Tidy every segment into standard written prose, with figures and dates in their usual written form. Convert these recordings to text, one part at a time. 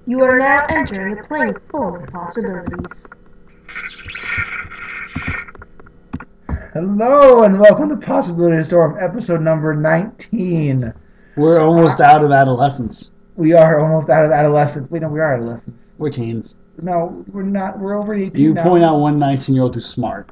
You are now entering a plane full of possibilities. Hello and welcome to Possibility Storm, episode number 19. We're almost out of adolescence. We are almost out of adolescence. Wait, no, we are adolescents. We're teens. No, we're not. We're over 18 You now. point out one 19-year-old who's smart.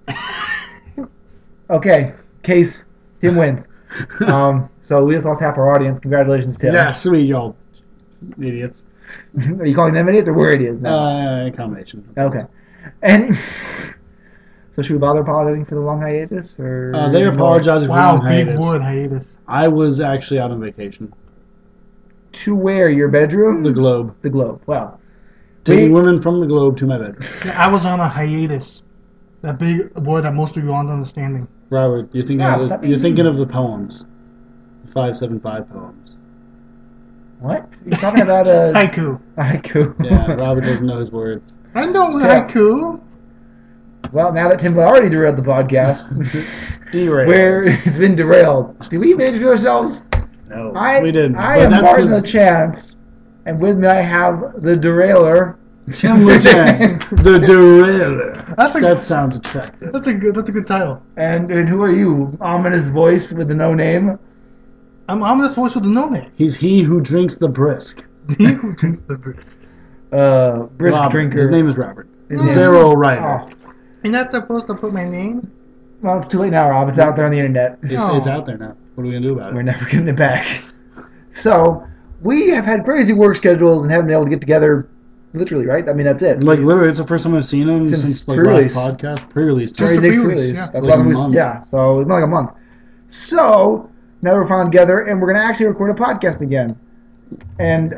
Okay, case. Tim wins. So we just lost half our audience. Congratulations, Tim. Yeah, sweet, y'all idiots. Are you calling them idiots or we're idiots now? Combination. Okay. And so should we bother apologizing for the long hiatus? Or They apologizing for Wow, long big hiatus. word hiatus. I was actually out on vacation. To where? Your bedroom? The Globe. The Globe. Well. Taking women from the Globe to my bedroom. Yeah, I was on a hiatus. That big word that most of you aren't understanding. Robert, you're thinking Wow, of stop the, you're being thinking of the poems. The 575 poems. What? You're talking about a Haiku. haiku. Yeah, Robert doesn't know his words. I know Yeah. haiku. Well, now that Tim already derailed the podcast, Derailed. where it's been derailed, did we even introduce ourselves? No, I we didn't. I But am that's Martin 'cause Chance, and with me I have the derailer. Tim Lachance, the derailer. That's a That sounds attractive. That's a good title. And who are you? Ominous voice with the no name. I'm ominous voice with the no name. He's he who drinks the brisk. He who drinks the brisk. Brisk Robert. drinker. His name is Robert. His name- Barrel Rider. Oh, You're not supposed to put my name. well, it's too late now, Rob. It's out there on the internet. It's out there now. What are we gonna do about We're it? never getting it back. So, we have had crazy work schedules and haven't been able to get together, literally, right? I mean, that's it. Like literally, it's the first time I've seen him Since since like pre-release. last podcast, pre-release. Just Very a next pre-release, release. yeah. That's Like why a we- month. Yeah, so it's been like a month. So, now that we're finally together, and we're going to actually record a podcast again. And,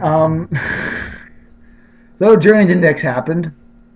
so Journey's Index happened.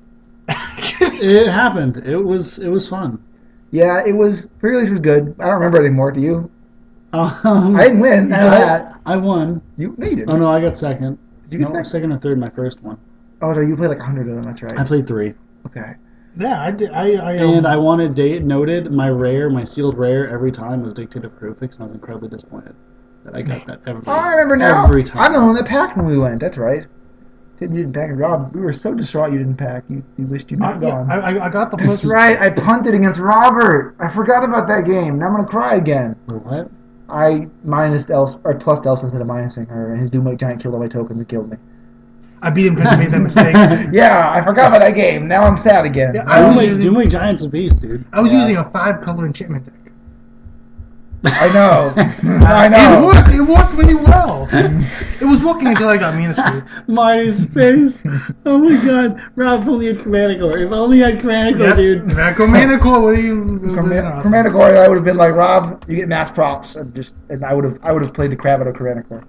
It happened. It was fun. Yeah, it was, pre-release was good. I don't remember it anymore, do you? I I didn't win, I know that. I won. No, you didn't. Oh no, I got second. Did you get No, second? second or third, my first one. Oh, no, you played like 100 of them, that's right. I played 3, Okay. Yeah, I did. and I wanted noted my sealed rare every time was Dictator Crucifix, and I was incredibly disappointed that I got that every. Oh, I remember now. Every time. I'm the one that packed when we went, that's right. You didn't pack, and Rob, we were so distraught you didn't pack. You wished you'd not gone. I got the That's first. right. I punted against Robert. I forgot about that game. Now I'm gonna cry again. What? I plus Elspeth instead of minusing her, and his Doom White Giant killed all my tokens and killed me. I beat him because I made that mistake. Yeah, I forgot about that game. Now I'm sad again. Yeah, I was using- Doom Link Giant's a beast, dude. I was Yeah. using a 5-color enchantment deck. I know. I know. It worked really well. It was working until I got Ministry. MySpace. Oh my god. Rob only had Chromaticor. If only I had Chromaticor, dude. Macromanicore, what are you? For Manticore, I would have been like, Rob, you get mass props, and I would have played the crap out of Tyrannicore.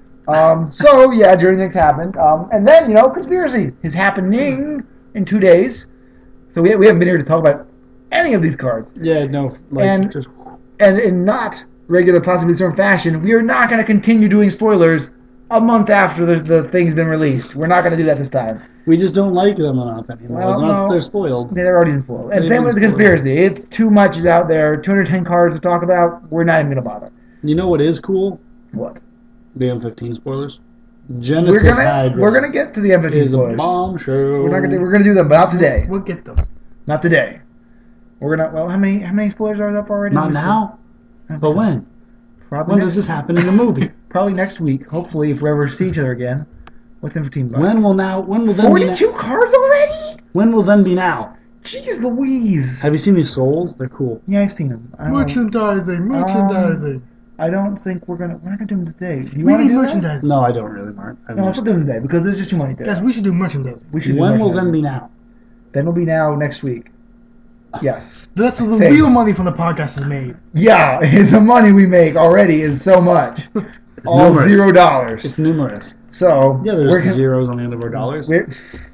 So yeah, Journey Next happened, and then Conspiracy is happening in 2 days. So we haven't been here to talk about any of these cards, Yeah, no. Like, And- just. and in not regular Possibly Storm fashion, we are not going to continue doing spoilers a month after the thing's been released. We're not going to do that this time. We just don't like them enough anymore. Well, Once no. they're spoiled. They're already in spoiled. And They've same been with the spoiled. Conspiracy. It's too much out there. 210 cards to talk about. We're not even going to bother. You know what is cool? What? The M15 spoilers. Genesis Hydra We're gonna get to the M15 is a spoilers. bomb show. We're gonna do them, but not today. We'll get them. Not today. We're gonna. Well, how many spoilers are up already? Not Let me see. now, but when? Probably When next, does this happen in the movie? Probably next week. Hopefully, if we ever see each other again. What's M15 about? When will then 42 cards already? When will then be now? Jeez Louise. Have you seen these souls? They're cool. Yeah, I've seen them. Merchandising. I don't think we're not gonna do them today. Do you We want to need do that? merchandising. No, I don't really, Mark. No, let's not do them today because there's just too money today. Yes, we should do merchandising. We should. do When will merchandising. then be now? Then will be now next week. Yes. That's where the Hey. real money from the podcast is made. Yeah, the money we make already is so much. All numerous. $0. It's numerous. So Yeah, we're there's gonna- zeros on the end of our dollars. We're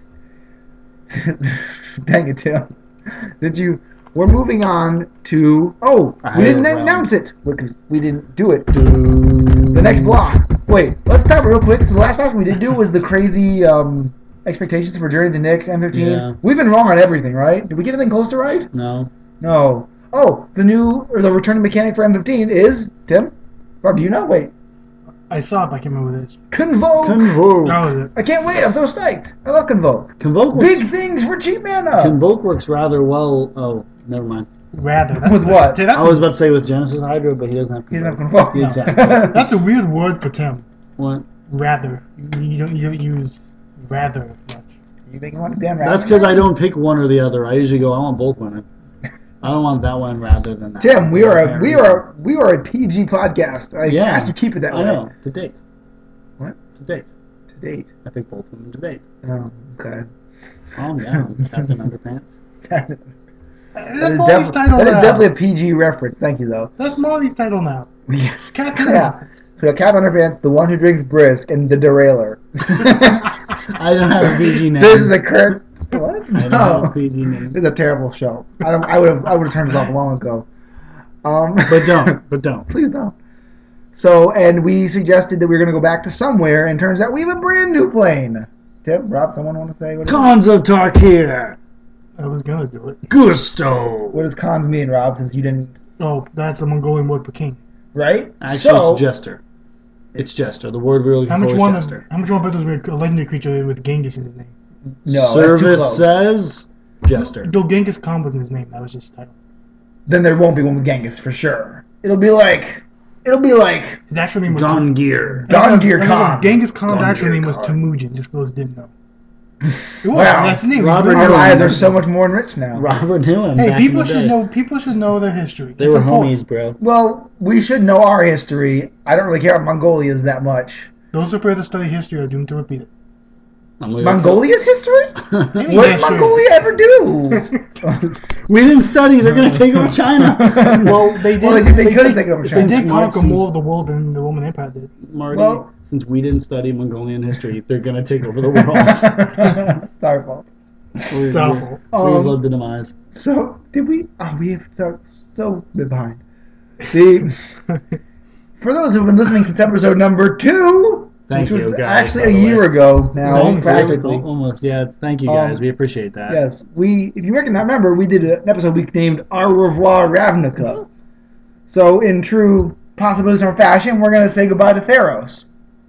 dang it, Tim. We're moving on to. Oh, A we didn't higher realm. announce it because we didn't do it. The next block. Wait, let's stop real quick. So the last block we did do was the crazy expectations for Journey to Nyx M15. Yeah. We've been wrong on everything, right? Did we get anything close to right? No. No. Oh, the returning mechanic for M15 is Tim. Rob, do you know? Wait. I saw it, but I can't remember what it is. Convoke. That Convoke. was it. I can't wait. I'm so psyched. I love Convoke. Convoke works, Big things for cheap mana. Convoke works rather well. Oh, never mind. Rather. With what? That's I was about to say with Genesis Hydra, but he doesn't have Convoke. He doesn't have Convoke. Yeah, exactly. that's a weird word for Tim. What? Rather. You don't use rather much. You making one damn That's because I don't pick one or the other. I usually go, I want both women. I don't want that one rather than that. Tim, we are a PG podcast. I Yeah. asked you to keep it that way. I know. To date. What? To date. To date. I pick both women to date. Oh, okay. Calm down, Captain Underpants. That That's is, Molly's title that is now. definitely a PG reference. Thank you, though. That's Molly's title now. Captain. Yeah. So we got Captain Underpants, the one who drinks brisk, and the derailer. I don't have a PG name. This is a current. What? I don't have a PG name. This is a terrible show. I would have turned this off long ago. But don't. Please don't. So, and we suggested that we were going to go back to somewhere, and turns out we have a brand new plane. Tim, Rob, someone want to say what? Cons of Tarkir. I was gonna do it. Gusto. What does cons mean, Rob? Since you didn't, Oh, that's the Mongolian word for king. right? Actually, so, it's Jester. It's Jester. The word we're looking How much for is one? Jester. How much one bet was a legendary creature with Genghis in his name? no, that's too Service close. says Jester. Though Genghis Khan was in his name, that was just his title. Then there won't be one with Genghis for sure. It'll be like His actual name was Gongir. Dongir Khan. Genghis Khan's actual Dongir name was Khan. Temujin, just those didn't know. It was, Wow. that's his name. Robert Our Newman. lives are so much more enriched now. Robert Newman. Hey, back in people the should day. know. People should know their history. They It's were important. homies, bro. Well, we should know our history. I don't really care about Mongolia's that much. Those who fail to study history are doomed to repeat it. Mongolia's history? Any What did history. Mongolia ever do? We didn't study. They're gonna take over China. Well, they did. Well, they could have taken over They China. did Marx conquer is- more of the world than the Roman Empire did. Marty, Well- since we didn't study Mongolian history, they're gonna take over the world. It's our fault. we So, love the demise. So, did we? Oh, we have so been behind. The For those who've been listening since episode number 2, Thank which was you, guys, actually by a the year way. ago now, Thanks. practically. Almost, yeah. Thank you, guys. We appreciate that. Yes, if you remember, we did an episode we named Au revoir Ravnica. So, in true possibilism fashion, we're going to say goodbye to Theros.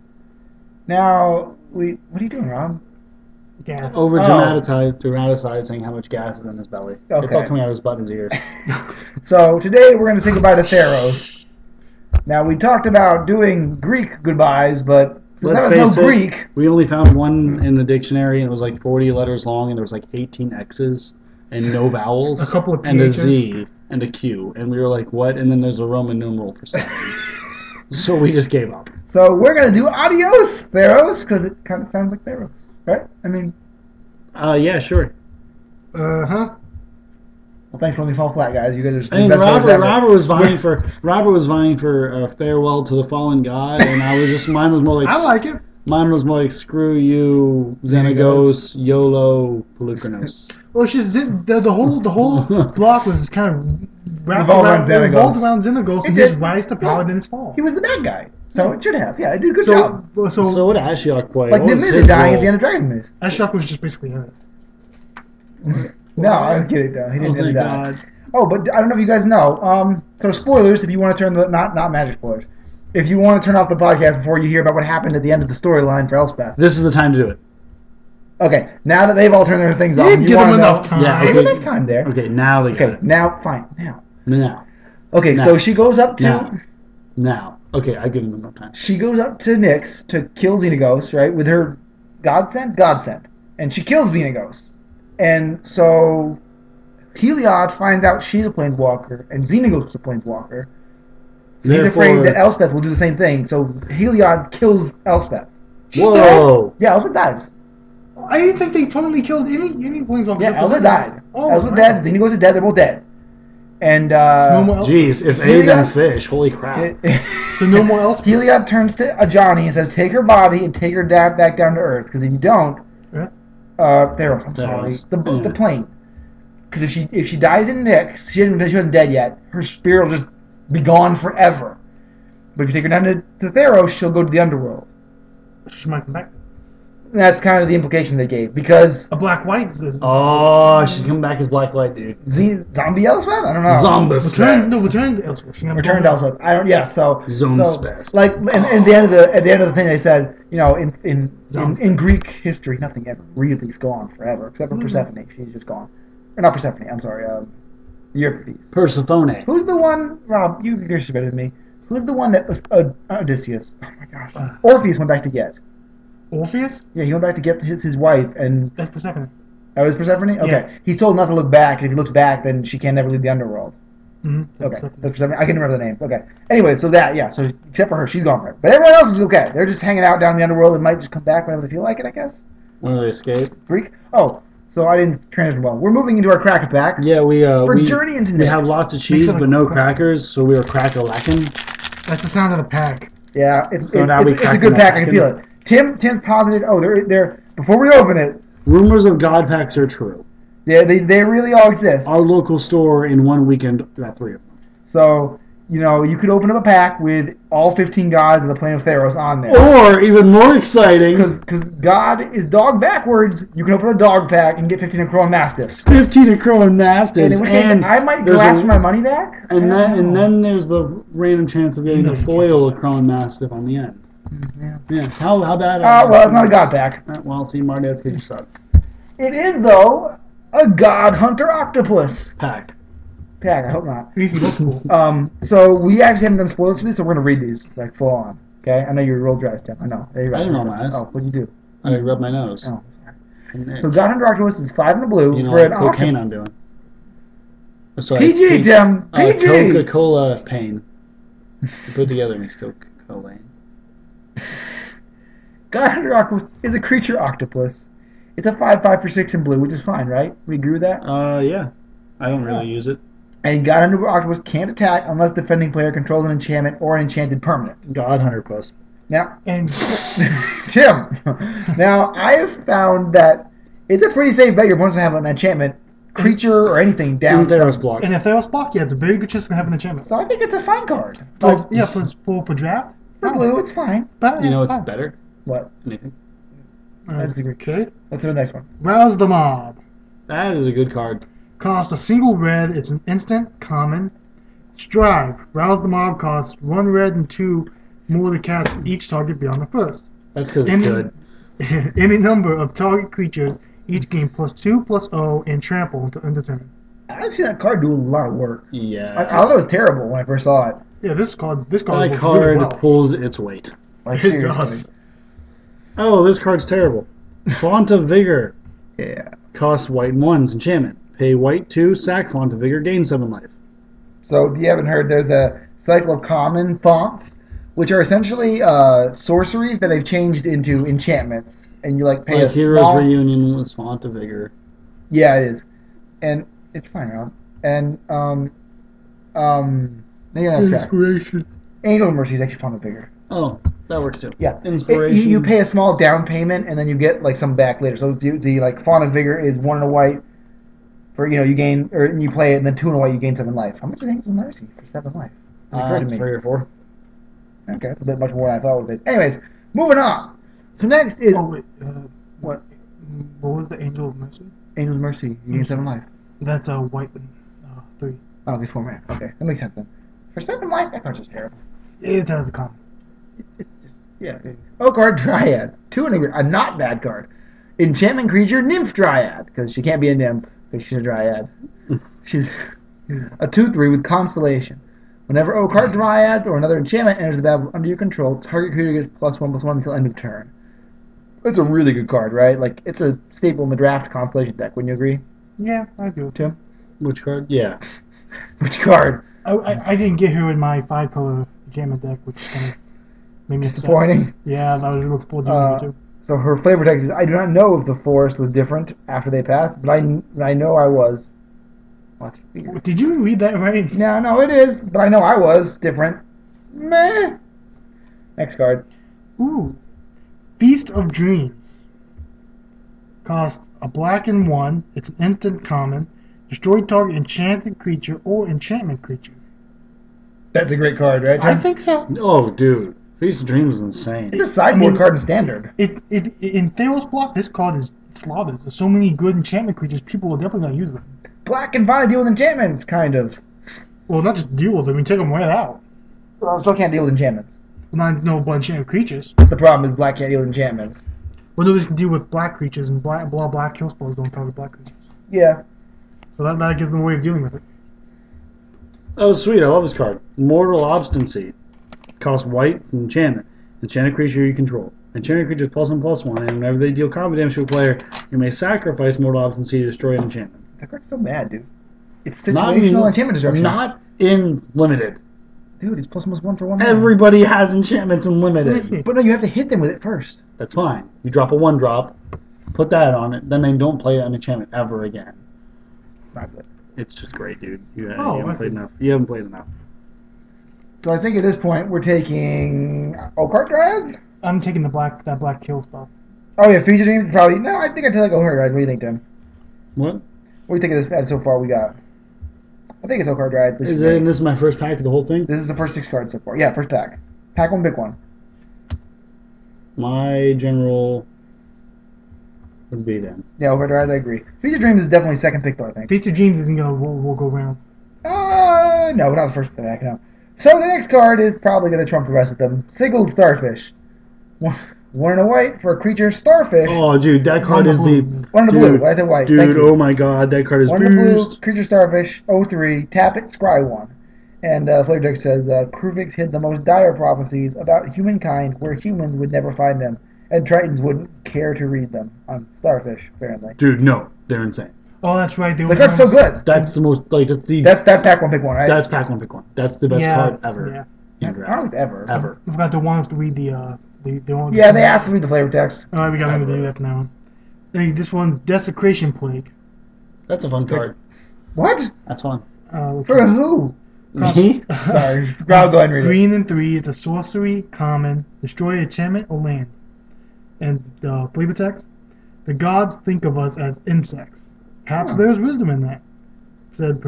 Now, what are you doing, Rob? Gas. Over dramatizing how much gas is in his belly. Okay. It's all coming out of his butt and his ears. So, today we're going to say goodbye to Theros. Now, we talked about doing Greek goodbyes, but since there was no face it, Greek, we only found one in the dictionary, and it was like 40 letters long, and there was like 18 X's and no vowels, A couple of and a PHs. Z and a Q, and we were like, what? And then there's a Roman numeral for 7. So we just gave up. so we're going to do Adios Theros, because it kind of sounds like Theros, right? I mean, Yeah, sure. Uh-huh. well, thanks for letting me fall flat, guys. You guys are just I mean, the best players ever. Robert was vying for a farewell to the fallen god, and I was just mine was more like I like it. mine was more like screw you, Xenagos, YOLO, Pelucanos. Well, it's just the whole block was kind of wrapped Revolved around around Xenagos. revolved around Xenagos It and did. his rise to power, then his fall. He was the bad guy, so it should have. Yeah, it did a good job. So what did Ashiok play? Like What the was Miz his is dying at role? the end of Dragon Miz. Ashok was just basically hurt. No, I was kidding though. He Oh, didn't really thank die. God. Oh, but I don't know if you guys know. So spoilers, if you want to turn the not magic spoilers. If you want to turn off the podcast before you hear about what happened at the end of the storyline for Elspeth. This is the time to do it. Okay, now that they've all turned their things You off, didn't give wanna them know- enough time. Yeah, There's okay. enough time there. Okay, now they got Okay, it. now fine. Now. Okay, Now. so she goes up to Now. Okay, I've given them enough time. she goes up to Nyx to kill Xenagos, right, with her godsend, and she kills Xenagos, and so Heliod finds out she's a planeswalker and Xenagos is a planeswalker. So he's Therefore- afraid that Elspeth will do the same thing. So Heliod kills Elspeth. Whoa! Yeah, Elspeth dies. I didn't think they totally killed any planeswalkers. Yeah, Elspeth died. Oh, Elspeth's wow. dead. Xenagos is dead. They're both dead. And No more Elspeth. Jeez, if A Heliod- then fish, holy crap. So no more Elspeth. Heliod turns to Ajani and says, "Take her body and take her back down to Earth. Because if you don't, Yeah. Theros, I'm Theros. sorry, the Yeah. plane. Because if she dies in Nyx, she wasn't dead yet. Her spirit will just be gone forever. But if you take her down to Theros, she'll go to the underworld. She might come back. That's kind of the implication they gave because A black white. Oh, she's coming back as Black White, dude. Zombie Elspeth. I don't know. Return to Elspeth. She never Return to Elspeth. I don't. Yeah. So Zombespeth. like, and at the end of the thing, they said, you know, in Greek history, nothing ever really is gone forever except for Persephone. She's just gone. Or not Persephone. I'm sorry. Euripides. Persephone. Who's the one? Rob, you're better than me. Who's the one that Odysseus? Oh my gosh. Orpheus went back to get. Orpheus? Yeah, he went back to get his wife, and That's Persephone. that was Persephone. Okay, Yeah. he's told not to look back, and if he looks back, then she can never leave the underworld. Mm-hmm. Okay, that's Persephone. I can remember the name. Okay. Anyway, so except for her, she's gone forever. But everyone else is okay. They're just hanging out down in the underworld and might just come back whenever they feel like it, I guess. When they escape. Greek. Oh, so I didn't translate well. We're moving into our cracker pack. Yeah, we Journey into we Next. have lots of Make cheese, sure but the- no crackers, so we are crack-a-lacking. That's the sound of the pack. Yeah, it's So now we it's a cracking good that pack. I can pack feel in. it. Tim's posited. Oh, they're before we open it. Rumors of God packs are true. They really all exist. Our local store in one weekend got 3 of them. So, you know, you could open up a pack with all 15 gods of the Plain of Theros on there. Or, even more exciting, Because God is dog backwards, you can open a dog pack and get 15 Crow Mastiffs. 15 of Crow and And Mastiffs. in which case, I might go there's ask for my money back. and I don't know. then there's the random chance of getting a foil of Crow and Mastiff on the end. Yeah. Yeah, how bad? Well, it's not a God pack. Well, see, Marty, that's because you suck. It is, though, a God Hunter Octopus Pack. pack. I hope not. Easy, looks cool. So we actually haven't done spoilers for this, so we're going to read these, like, full on. Okay? I know you rolled your eyes, Tim. I know. There you I didn't roll So- my eyes. Oh, what'd you do? I rubbed my nose. Oh. And So God Hunter Octopus is 5 in the blue you know for what an cocaine octopus. I'm doing. So PG, it's Tim. PG. Coca-Cola pain. Put together makes Coca-Cola. God Hunter Octopus is a creature octopus. It's a 5/5 for 6 in blue, which is fine, right? We agree with that? Yeah. I don't really use it. And God Hunter Octopus can't attack unless the defending player controls an enchantment or an enchanted permanent. God Hunter Plus. Now, And Tim, now I have found that it's a pretty safe bet your opponent's going to have an enchantment, creature, or anything down. Theros block. in a Theros block, yeah, it's a very good chance to have an enchantment. So I think it's a fine card. For, yeah, for draft. For blue, it's fine. But, You know it's what's fine. better? What? Anything. I disagree. Okay. Let's do the next one. Rouse the Mob. That is a good card. Costs a single red. It's an instant common. Strive. Rouse the Mob costs 1 red and 2 more to cast each target beyond the first. That's because it's Any- good. Any number of target creatures each gain +2/+0 and trample until end of turn. I've seen that card do a lot of work. Yeah. I thought it was terrible when I first saw it. Yeah, this card That works card really well. pulls its weight. Like, It seriously. does. Oh, this card's terrible. Font of Vigor. Yeah. Costs white and 1's enchantment. Pay white 2, sack Font of Vigor, gain 7 life. So if you haven't heard, there's a cycle of common fonts, which are essentially sorceries that they've changed into enchantments, and you like pay Like a Heroes small. Reunion with Font of Vigor. Yeah, it is, and it's fine, Rob. And maybe that's track. Inspiration. Angel of Mercy is actually font of vigor. Oh, that works too. Yeah, Inspiration. You pay a small down payment, and then you get like some back later. So the like font of vigor is 1 in a white. For you gain or you play it, and then 2 in a white you gain 7 life. How much is Angel of Mercy for 7 life? It occurred to me. 3 or 4. Okay, that's a bit much more than I thought it would be. Anyways, moving on. So next is Oh wait, what? what was the Angel of Mercy? Angel's Mercy. You gain 7 life. That's a white 3. Oh, it's 4 mana. Okay, that makes sense then. For 7 life, that card's just terrible. It has a common. It's just Oh, card Dryads. 2 in a not bad card. Enchantment creature Nymph Dryad because she can't be a nymph because she's a Dryad. She's a 2/3 with Constellation. Whenever card Dryads or another enchantment enters the battle under your control, target creature gets +1/+1 until end of turn. It's a really good card, right? Like it's a staple in the draft Constellation deck. Wouldn't you agree, Yeah, I do. Tim? Which card? Yeah. Which card? I didn't get her in my 5-color enchantment deck, which kind of made me upset. Disappointing. Yeah, I was looking forward to using it too. So her flavor text is, I do not know if the forest was different after they passed, but I know I was. Well, that's weird. Did you read that right? No, it is, but I know I was different. Meh. Next card. Ooh. Feast of Dreams. Cost a black and 1. It's an instant common. Destroy target enchanted creature or enchantment creature. That's a great card, right, I Tim? think so. Oh, dude. Feast of Dreams is insane. It's a sideboard card in standard. In Theros block, this card is slaughtered. There's so many good enchantment creatures, people are definitely going to use them. Black can finally deal with enchantments, kind of. Well, not just deal with them, take them right out. Well, still can't deal with enchantments. Not no but enchantment creatures. The problem is black can't deal with enchantments. Well, nobody's can deal with black creatures, and black kill spells don't target black creatures. Yeah. So that gives them a way of dealing with it. Oh, sweet. I love this card. Mortal Obstinacy. Costs white. It's an enchantment. Enchanted creature you control. Enchanted creatures +1/+1, and whenever they deal combat damage to a player, you may sacrifice Mortal Obstinacy to destroy an enchantment. That card's so bad, dude. It's situational enchantment disruption. Not in limited. Dude, it's +1/+1 for 1 mana. Everybody has enchantments in Let me limited. see. But no, you have to hit them with it first. That's fine. You drop a 1-drop, put that on it, then they don't play an enchantment ever again. Not good. It's just great, dude. You Oh, haven't I played see. enough. You haven't played enough. So I think at this point we're taking Occult Dryads? I'm taking that black kill spell. Oh yeah, Feast of Dreams is probably I think I'd take like Occult Dryads. What do you think, Tim? What? What do you think of this pad so far we got? I think it's Occult Dryad. Is it? And this is my first pack of the whole thing. This is the first 6 cards so far. Yeah, first pack. Pack one, pick one. My general would be then. Yeah, Occult Dryad, I agree. Feast of Dreams is definitely second pick though, I think. Feast of Dreams isn't gonna will go around. No, not the first pack, no. So the next card is probably going to trump the rest of them. Sigiled Starfish. One and a white for a creature Starfish. Oh, dude, that card is the. One in the blue. I said white. Thank Dude, you. oh my god, that card is One in the blue, boost. creature Starfish, 03, tap it, scry 1. And Flavor Text says, Kruvix hid the most dire prophecies about humankind where humans would never find them, and Tritons wouldn't care to read them. On Starfish, apparently. Dude, no, they're insane. Oh, that's right. The card's so good. That's the most that's the That's pack one, pick one, right? that's pack one pick one. That's the best card ever. Yeah. In I draft. don't think ever. Ever. I forgot they want us to read the one. Yeah, they asked to read the flavor text. All right, we got to do that now. Hey, this one's Desecration Plague. That's a fun card. What? That's fun. For who? Me? Sorry. I'll go ahead and read it. Green and 3. It's a sorcery, common, destroy enchantment or land. And flavor text: the gods think of us as insects. Perhaps there's wisdom in that, said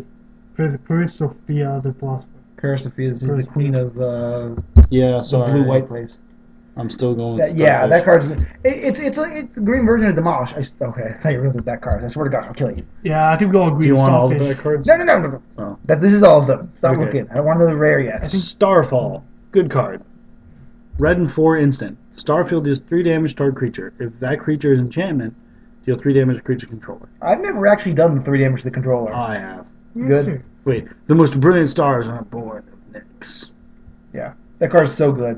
Sophia the philosopher. Sophia is the queen of Yeah, the sorry. blue-white place. I'm still going with Yeah, that Starfish. card's it's a green version of Demolish. Okay, I thought you were looking at that card. I swear to God, I'll kill you. Yeah, I think we all agree. Do you want all the Starfish. back cards? No. Oh. This is all of them. Stop Okay. looking. I don't want to know the rare yet. Starfall. Good card. Red and 4 instant. Starfield deals 3 damage to target creature. If that creature is enchantment, deal 3 damage to creature controller. I've never actually done the 3 damage to the controller. I have. Good. Sure. Wait, the most brilliant stars on a board of Nyx. Yeah, that card's so good.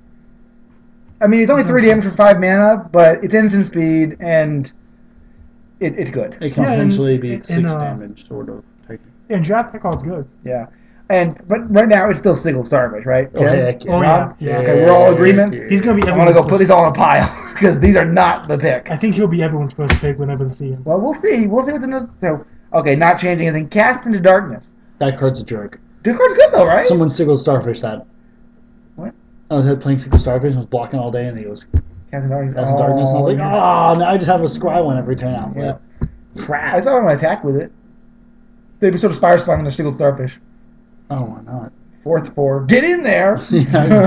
I mean, it's only 3 damage for 5 mana, but it's instant speed and it's good. It can Yeah, potentially be and, 6 uh, damage, sort of. And draft that card's good. Yeah. But right now it's still Sigil Starfish, right? Oh, Tim? heck yeah. Oh, Rob? yeah. Okay, we're all in agreement. He's gonna be. I want to go put these all in a pile because these are not the pick. I think he'll be everyone's first pick whenever they see him. Well, we'll see. We'll see what's in the. So, okay, not changing anything. Cast into Darkness. That card's a jerk. The card's good though, right? Someone Sigil Starfish that. What? I was playing Sigil Starfish and was blocking all day, and he goes, Cast into Darkness. That's darkness. And I was like, yeah. oh, now I just have a scry one every turn out. Yeah. Crap. I thought I'm gonna attack with it. Maybe sort of Spire Spine on the Sigil Starfish. Oh, why not? 4/4. Get in there. Yeah.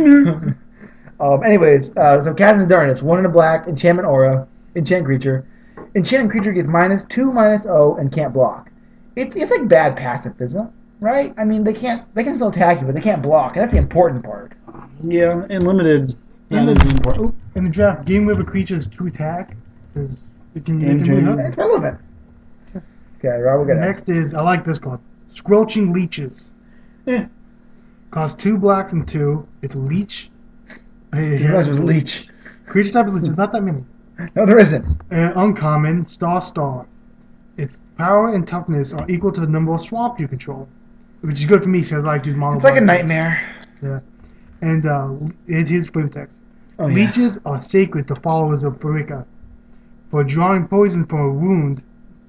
Anyways, so Cast into Darkness. 1 in a black. Enchantment aura. Enchant creature. Enchanted creature gets -2/-0 and can't block. It's like bad pacifism, right? I mean, they can still attack you, but they can't block, and that's the important part. Yeah, and limited. In That is important. In the draft, game where a creature is to attack, is it can Game really hurt. It's relevant. Okay, Rob, we're gonna. Next is I like this card, Squelching Leeches. Yeah. Costs 2 blacks and 2. It's leech. You realize it was Leech. Creature type is leeches, not that many. No, there isn't. Uncommon, star. Its power and toughness are equal to the number of swamp you control, which is good for me because I like to use mono. It's like a black. nightmare. Yeah. And it is flavor text. Oh, yeah. Leeches are sacred to followers of Pharika. For drawing poison from a wound,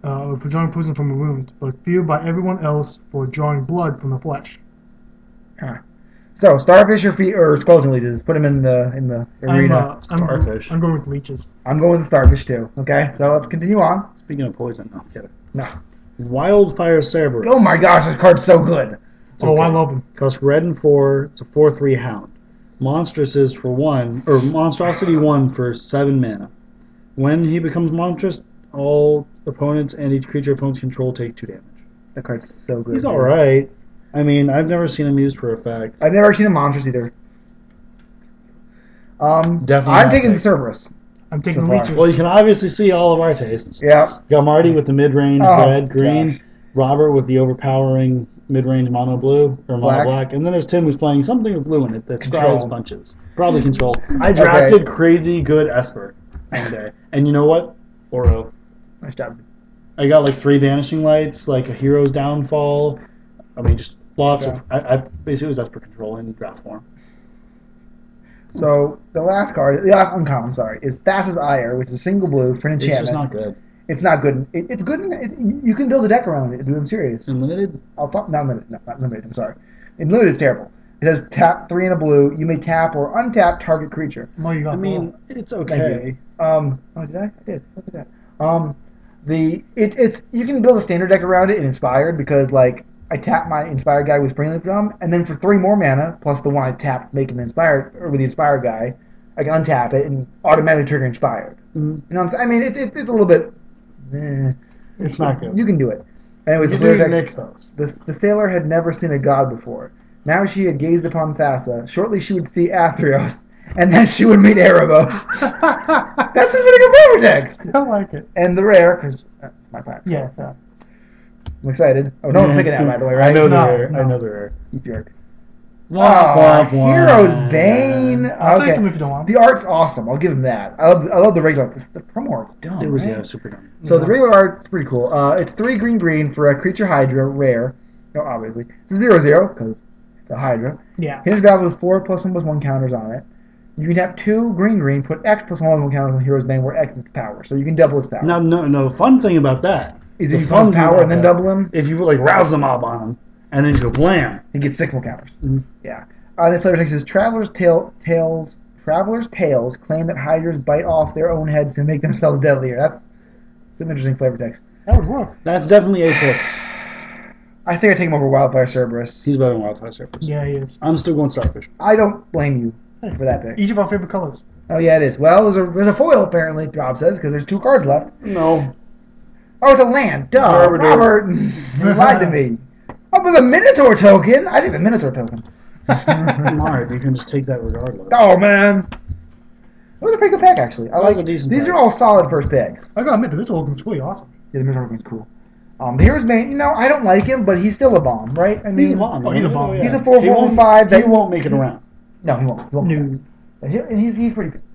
but feared by everyone else for drawing blood from the flesh. Huh. So, Starfish or Squelching Leeches? Put them in the arena. Starfish. I'm going with leeches. I'm going with the Starfish too. Okay, so let's continue on. Speaking of poison, no, get it. No. Wildfire Cerberus. Oh my gosh, this card's so good. Oh, okay. I love them. Costs red and 4. It's a 4/3 hound. Monstrous is for 1, or Monstrosity 1 for 7 mana. When he becomes monstrous, all opponents and each creature opponents control take 2 damage. That card's so good. He's alright. I mean, I've never seen him used for effect. I've never seen a monstrous either. Definitely I'm not taking the pick. Cerberus. I'm taking So the far. leeches. Well, you can obviously see all of our tastes. Yeah. Got Marty with the mid-range Oh, red, green. gosh. Robert with the overpowering mid-range mono blue or mono Black. black. And then there's Tim who's playing something with blue in it that Control. scries bunches. Probably control. I drafted crazy good Esper one day. And you know what? Oro. Nice job. I got like 3 Vanishing Lights, like a Hero's Downfall. I mean, just lots of... I basically was Esper control in draft form. So the last card, the last uncommon, sorry, is Thassa's Ire, which is a single blue for an It's enchantment. just not good. It's not good. It's good. You can build a deck around it, dude. I'm serious. It's unlimited. I'll talk. Not limited. No, not limited. I'm sorry. In limited is terrible. It says tap 3 and a blue. You may tap or untap target creature. Well, you got I mean, it's Thank okay. you. Oh, did I? I did. Look at that. It's you can build a standard deck around it in Inspired because like I tap my Inspired guy with Springleaf Drum, and then for 3 more mana plus the one I tapped making the Inspired or with the Inspired guy, I can untap it and automatically trigger Inspired. Mhm. You know what I'm saying? I mean, it's a little bit. It's not good. You can do it. Anyways, You the do text, mix those. the sailor had never seen a god before. Now she had gazed upon Thassa. Shortly she would see Athreos, and then she would meet Erebos. That's a pretty good flavor text. I like it. And the rare, because that's my plan. Yeah. I'm excited. Oh, no one's picking that, by the way, right? I know No, they're. no. I know they're. You jerk. Womp, Oh, womp, womp. Hero's Bane. I'll take them Okay. if you don't want. The art's awesome. I'll give him that. I love the regular art. The promo art's dumb. It was right? super dumb. So the regular art's pretty cool. It's 3 green for a creature Hydra, rare. No, obviously. It's a 0/0, because it's a Hydra. Yeah. Here's battle with 4+1/+1 counters on it. You can tap 2 green, put X plus 1/1 counters on Hero's Bane where X is power. So you can double its power. Now, no. Fun thing about that Is the if you fun put thing power about and then that, double him, If you put like rouse the mob on him, and then you go blam. he gets 6 more counters. Mhm. Yeah. This flavor text says Traveler's Tales claim that Hydras bite off their own heads and make themselves deadlier. That's some interesting flavor text. That would work. That's definitely a pick. I think I take him over Wildfire Cerberus. He's better than Wildfire Surface. Yeah, he is. I'm still going Starfish. I don't blame you for that pick. Each of our favorite colors. Oh yeah, it is. Well, there's a foil apparently. Rob says because there's 2 cards left. No. Oh, it's a land. Duh, Robert, you lied to me. Oh, there's a Minotaur token. I need the Minotaur token. Mark, you can just take that regardless. Oh man, it was a pretty good pick actually. I was like a decent these pick. are all solid first picks. I gotta admit, this token was really awesome. Yeah, the Minotaur token's cool. The Hero's Bane, I don't like him, but he's still a bomb, right? I mean, He's a bomb. Oh, he's a bomb. He's a 4/4/5. He won't make it around. No, he won't. He won't. No. And he's pretty good.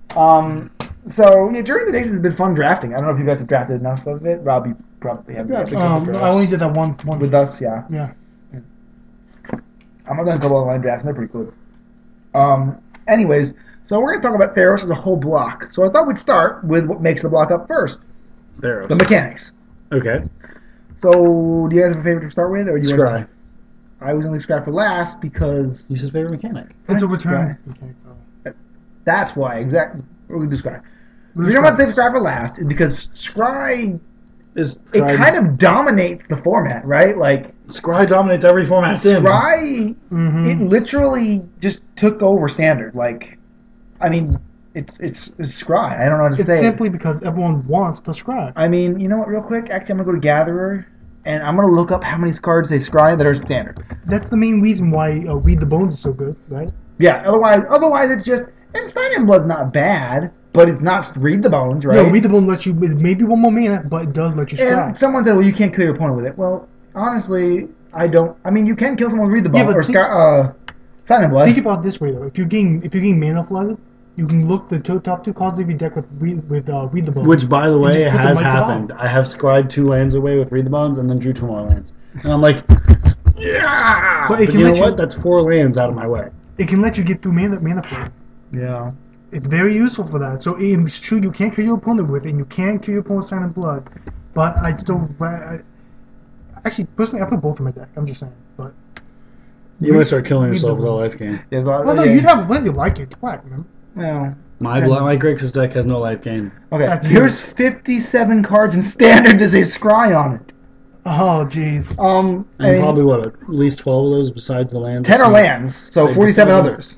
So yeah, during the days has been fun drafting. I don't know if you guys have drafted enough of it. Rob, you probably haven't drafted I only did that one. with us. Yeah, Yeah. I'm done a couple online drafts. And they're pretty good. Anyways, so we're gonna talk about Theros as a whole block. So I thought we'd start with what makes the block up first, There. the mechanics. Okay. So do you guys have a favorite to start with, or do you? Scry. I was only Scry for last because He's his favorite mechanic. It's a Fine, return. that's why exactly. We're gonna do Scry. The Scry. reason why I say Scry for last is because Scry Is it kind of dominates the format, right? Like Scry dominates every format it's in. Scry, Mm-hmm. it literally just took over standard. Like, I mean, it's Scry. I don't know how to It's say. simply because everyone wants to scribe. I mean, you know what? Real quick, actually, I'm gonna go to Gatherer, and I'm gonna look up how many cards they Scry that are standard. That's the main reason why Read the Bones is so good, right? Yeah. Otherwise, it's just and Sign in Blood's not bad, but it's not Read the Bones, right? No, Read the Bones lets you maybe one more mana, but it does let you And scribe. someone said, "Well, you can't kill your opponent with it." Well, honestly, I don't. I mean, you can kill someone with Read the Yeah, Bones but or Sign in Blood. Think about it this way though: if you're getting mana flooded, you can look the top 2 cards of your deck with Read the Bones. Which, by the You way, just put them has right to happened. I have scried 2 lands away with Read the Bones and then drew 2 more lands. And I'm like, yeah! But But, it can you know let you- what? That's 4 lands out of my way. It can let you get through mana flood. Yeah. It's very useful for that. So it's true you can't kill your opponent with it, and you can kill your opponent with Sign in Blood. But I'd still actually personally I put both in my deck. I'm just saying, but. You might start killing Read yourself the with a Bones. life gain. Yeah, Well, no, you'd have plenty of life gain black, remember? Well, My Grixis deck has no life gain. okay. That's Here's 57 cards in standard that say Scry on it. Oh, jeez. And probably, what, at least 12 of those besides the lands? 10 are lands, so They 47 decided- others.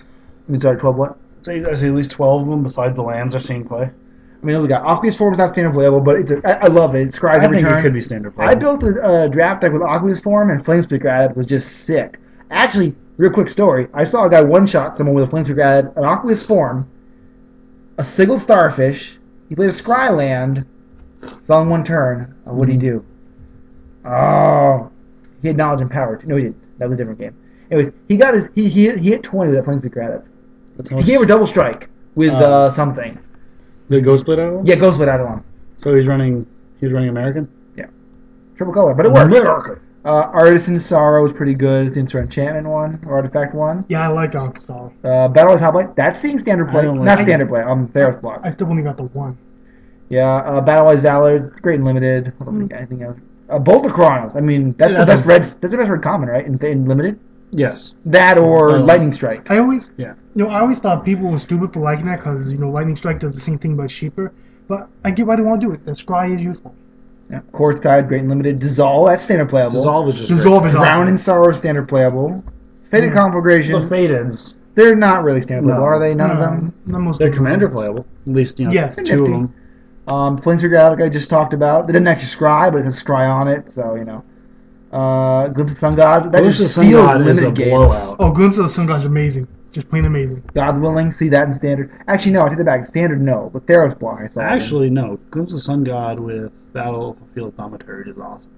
I mean, sorry, 12 what? I say at least 12 of them besides the lands are seeing play. I mean, we got Aqueous Form is not standard playable, but I love it. It scries I every think turn. it could be standard play. I built a draft deck with Aqueous Form and Flamespeaker added was just sick. Actually, real quick story. I saw a guy one-shot someone with a Flamespeaker added, an Aqueous Form, a Sigil Starfish. He played a Scry land. It's on one turn. What did he do? Oh, he had Knowledge and Power. No, he didn't. That was a different game. Anyways, he hit 20 with that Flamespeaker added. He gave her double strike with something. The Ghostblade Avalon? Yeah, Ghostblade Avalon. So he's running American? Triple color, but it worked. American. Artisan's Sorrow is pretty good. It's an enchantment one or artifact one. Yeah, I like Alkstar. Battle of Hoplite, that's seeing standard play. I don't like Not it. standard play, Theros block. I still only got the one. Yeah, Battle Valor, great and limited. What do we got? Anything else? Boulder Chronos. I mean, that's Yeah, the that's best red. That's the best red common, right? In limited. Yes. That or No. Lightning Strike. I always, Yeah. I always thought people were stupid for liking that because Lightning Strike does the same thing but cheaper. But I get why they want to do it. The Scry is useful. Yeah. Quartz Tide, great and limited. Dissolve, that's standard playable. Dissolve is just Dissolve is Drown awesome. in Sorrow, standard playable. Faded great. Conflagration, The Fadeds, they're not really standard playable, No. are they? None of them. Not most they're of them. commander playable. At least, Yes. two of Nifty. them. Flamespeaker Avalon, like I just talked about. They didn't actually scry, but it has scry on it, so Glimpse of Sun God. That Glimpse just of Sun steals God is a limited games. blowout. Oh, Glimpse of the Sun God is amazing. Just plain amazing. God's Willing, see that in standard. Actually, no, I take that back. Standard, no, but Theros block, I saw. Actually, no. Glimpse of Sun God with Battle of the Field Thaumaturge is awesome.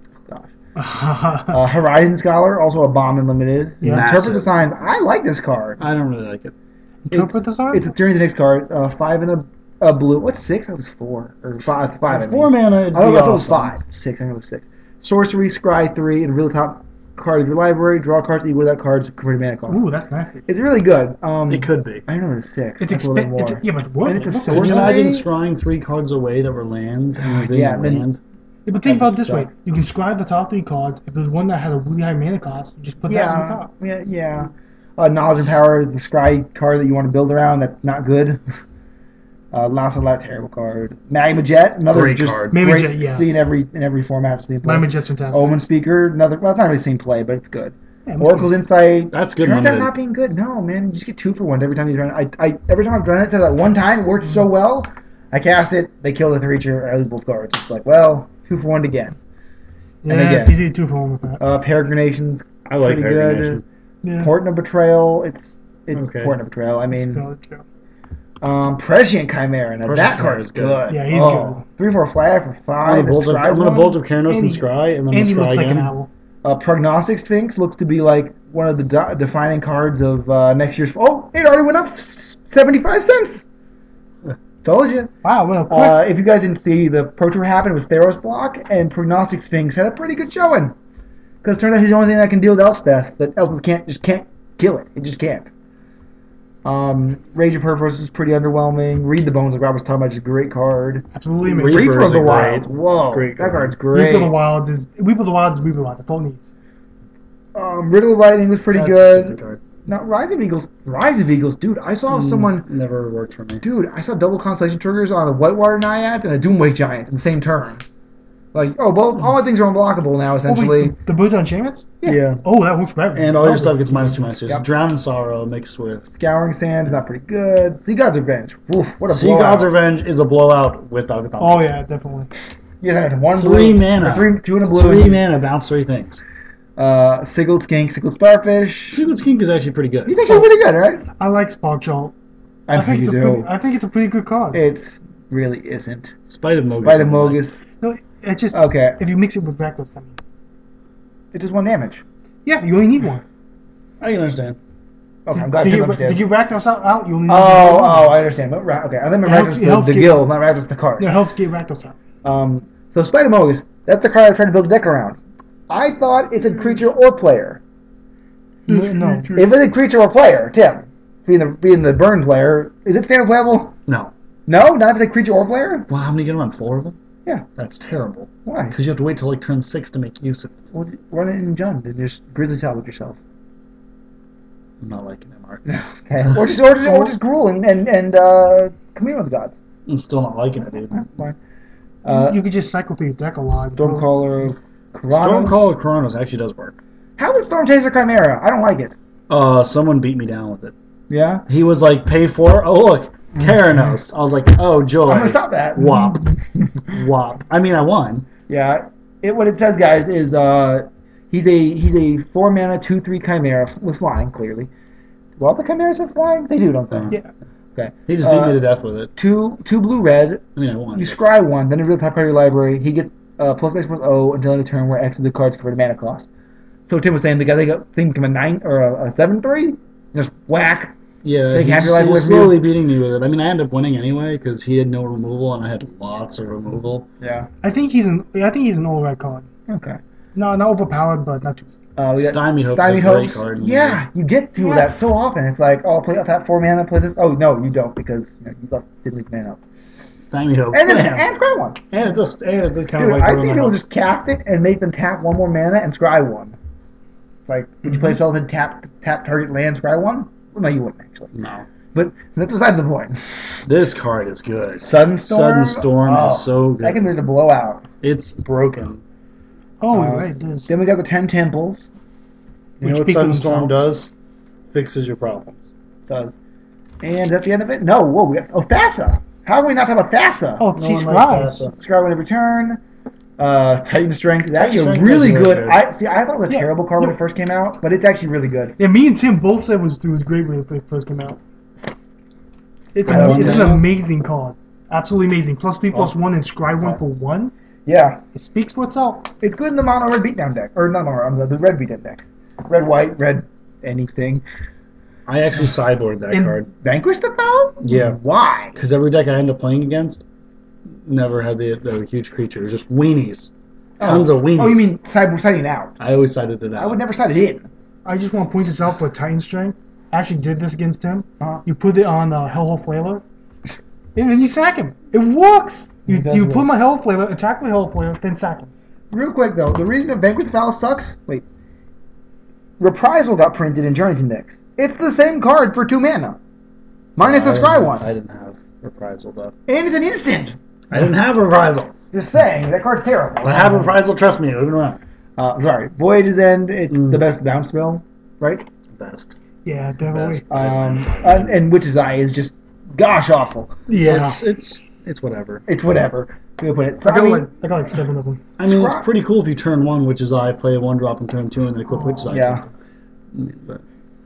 Gosh. Horizon Scholar, also a bomb in limited. Yeah. Interpret Massive. the Signs. I like this card. I don't really like it. Interpret the Signs? It's a Journey to the Next card. 5 and a blue. What's 6? I was 4 or 5. 5. I mean. 4 mana. It'd I thought be it was awesome. 5. 6. I think it was 6. Sorcery, Scry 3, and really top card of your library. Draw cards equal to that card's converted mana cost. Ooh, that's nasty. It's really good. It could be. I don't know. It's 6. It's That's a little expensive. more. Yeah, but what? And it's a What- Could you sorcery? imagine scrying 3 cards away that were lands and they Yeah, then- land? Yeah, but think That about it this would way: suck. you can scry the top 3 cards. If there's one that had a really high mana cost, you just put that on the top. Yeah. Knowledge and Power is the Scry card that you want to build around. That's not good. Lost and Left, terrible card. Magma Jet, another Great just card. Magma great. Jet, yeah. See in every format. See in play. Magma Jet's fantastic. Omen Speaker, another. Well, it's not really seen play, but it's good. Yeah, Oracle's Insight. That's good Turns out limited. not being good. No, man, you just get 2 for 1 every time you run it. Every time I've done it, so that one time it worked so well. I cast it, they kill the creature, I lose both cards. It's like, well, 2 for 1 again. Yeah, and it's again. easy to 2 for 1 with that. Peregrinations, I like pretty Peregrination. good. Yeah. Port of Betrayal, it's Okay. Port of Betrayal. I mean, It's good. Prescient Chimera. Now Prescient that Chimera card's is good. good. Yeah, he's good. 3/4 flyer for I'm 5. gonna Bolt of Keranos and Andy- Scry, and then Andy Scry looks like again. an owl. Prognostic Sphinx looks to be like one of the defining cards of next year's. Oh, it already went up 75 cents. Told you. Wow, well, quick. If you guys didn't see, the Pro Tour happened with Theros block, and Prognostic Sphinx had a pretty good showing. Because it turns out he's the only thing that can deal with Elspeth. That Elspeth can't kill it. It just can't. Rage of Perforce is pretty underwhelming. Read the Bones, like Rob was talking about, is a great card. Absolutely amazing. Reaper Reaper is of the a Wilds. great- Whoa, great that card. card's great. Weep of the Wild is Weep of the Wild. That's all it needs. Riddle of Lightning was pretty That's just a good. card. Now, Rise of Eagles, dude, I saw someone. Never worked for me. Dude, I saw double Constellation triggers on a Whitewater Naiads and a Doomwake Giant in the same turn. Like, oh, both all my things are unblockable now, Oh, essentially. wait, the Birds on Enchantments? Yeah. Oh, that works better. And all your stuff gets -2/-2. Yep. Drown in Sorrow mixed with Scouring Sand is not pretty good. Sea God's Revenge. Oof, what a Sea blowout. God's Revenge is a blowout without a Oh, yeah, definitely. You guys have 1 3 blue. mana. Or 2 and a blue. 3 mana, bounce 3 things. Sigiled Skink, Sigiled Starfish. Secret Skink is actually pretty good. You think she's pretty good, right? I like Spark Jolt. I think you do. I think it's a pretty good card. It's really isn't. Spite of Mogus. Spite of Mogus. No, it's just Okay. if you mix it with Reckless, I mean. It's just 1 damage. Yeah, you only need one. I can understand. Okay, I'm glad Did to you, upstairs. did you Rakdos out? You only need Oh, one. I understand. But, okay, I think It helps- it helps the get- guild, not Rakdos the card. No, it helps get Rakdos out. So Spider Mogus, that's the card I tried to build a deck around. I thought it's a creature or player. No. If it's a creature or player, Tim, being the burn player, is it standard playable? No. No, not if it's a creature or player. Well, how many get on? 4 of them? Yeah. That's terrible. Why? Because you have to wait till like turn 6 to make use of it. Well, run it in Jund and just Grizzly Salvage yourself. I'm not liking it, Mark. Okay. or just Gruul and Commune with the Gods. I'm still not liking it, dude. Fine. You could just cycle through your deck a lot. Stormcaller, Keranos. Stormcaller Chronos actually does work. How is Storm Chaser Chimera? I don't like it. Someone beat me down with it. Yeah. He was like, pay for. Oh look, Keranos. I was like, oh joy. I'm gonna top that. Wop. Wop. I mean, I won. Yeah. What it says, guys, is he's a 4-mana 2/3 Chimera with flying. Clearly, well, the Chimeras have flying. They do, don't they? Yeah. Okay. He just beat me to death with it. Two blue red. I mean, I won. You scry one, then reveal the top card of your library. He gets plus X plus O until end of turn, where X is the card's converted mana cost. So Tim was saying the guy they got thing become a 9 or a 7/3, just whack. Yeah, Take half he's, your life he away was from you. slowly beating me with it. I mean, I ended up winning anyway because he had no removal and I had lots of removal. Yeah. I think he's an all red card. Okay. No, not overpowered, but not too. We got Stymie Hope's Stymie a great Hopes. card. Yeah, you get people that so often. It's like, oh, play up that 4 mana, play this. Oh no, you don't because didn't leave mana up. Stymie Hope. And then Bam. and scry one. And it does kind of Dude, like I ruin see my people house. just cast it and make them tap 1 more mana and scry one. It's like, would you play a spell that tap target land, scry one? Well, no, you wouldn't actually. No. But that's besides the point. This card is good. Sunstorm. Sudden Storm is so good. That can be a blowout. It's broken. Oh, you're right, it does. Then we got the 10 temples. You Which know what speak for Sudden Storm themselves. does? Fixes your problems. Does. And at the end of it, no, whoa, we got Thassa. How can we not talk about Thassa? Oh, No she's one likes right. Thassa. Scry whenever turn. Titan Strength. That's Titan actually Strength really is really good. good. I thought it was a Yeah. terrible card when it first came out, but it's actually really good. Yeah, me and Tim both said it was great when it first came out. It's I don't it's an know. amazing card. Absolutely amazing. Plus 3/+1 and scry one for 1. Yeah, It speaks for itself. it's good in the mono red beatdown deck, or not mono, the red beatdown deck. Red, white, red, anything. I actually sideboard that And- card. Vanquish the foe? Yeah. Why? Because every deck I end up playing against never had the huge creatures. Just weenies. Tons of weenies. Oh, you mean siding it out? I always sided it out. I would never side it in. I just want to point this out for Titan Strength. I actually did this against him. Uh-huh. You put it on Hellhole Flailer, and then you sack him. It works! You It does you work. put my Hellhole Flailer, attack my Hellhole Flailer, then sack him. Real quick though, the reason that Vanquish the Foul sucks. Wait, Reprisal got printed in Journeyton decks. It's the same card for 2 mana, minus the scry one, I didn't have Reprisal though. and it's an instant. I didn't have Reprisal. Just saying, that card's terrible. I have Reprisal, trust me, moving around. Sorry, Voyage's End. It's the best bounce spell, right? Best. Yeah, definitely. Best. And Witch's Eye is just gosh awful. Yeah. It's whatever. It's whatever. We put it. So, I got like 7 of them. I mean, it's Scry- pretty cool if you turn 1 Witch's Eye, play a 1-drop in turn 2, and then equip Witch's Eye. Yeah. But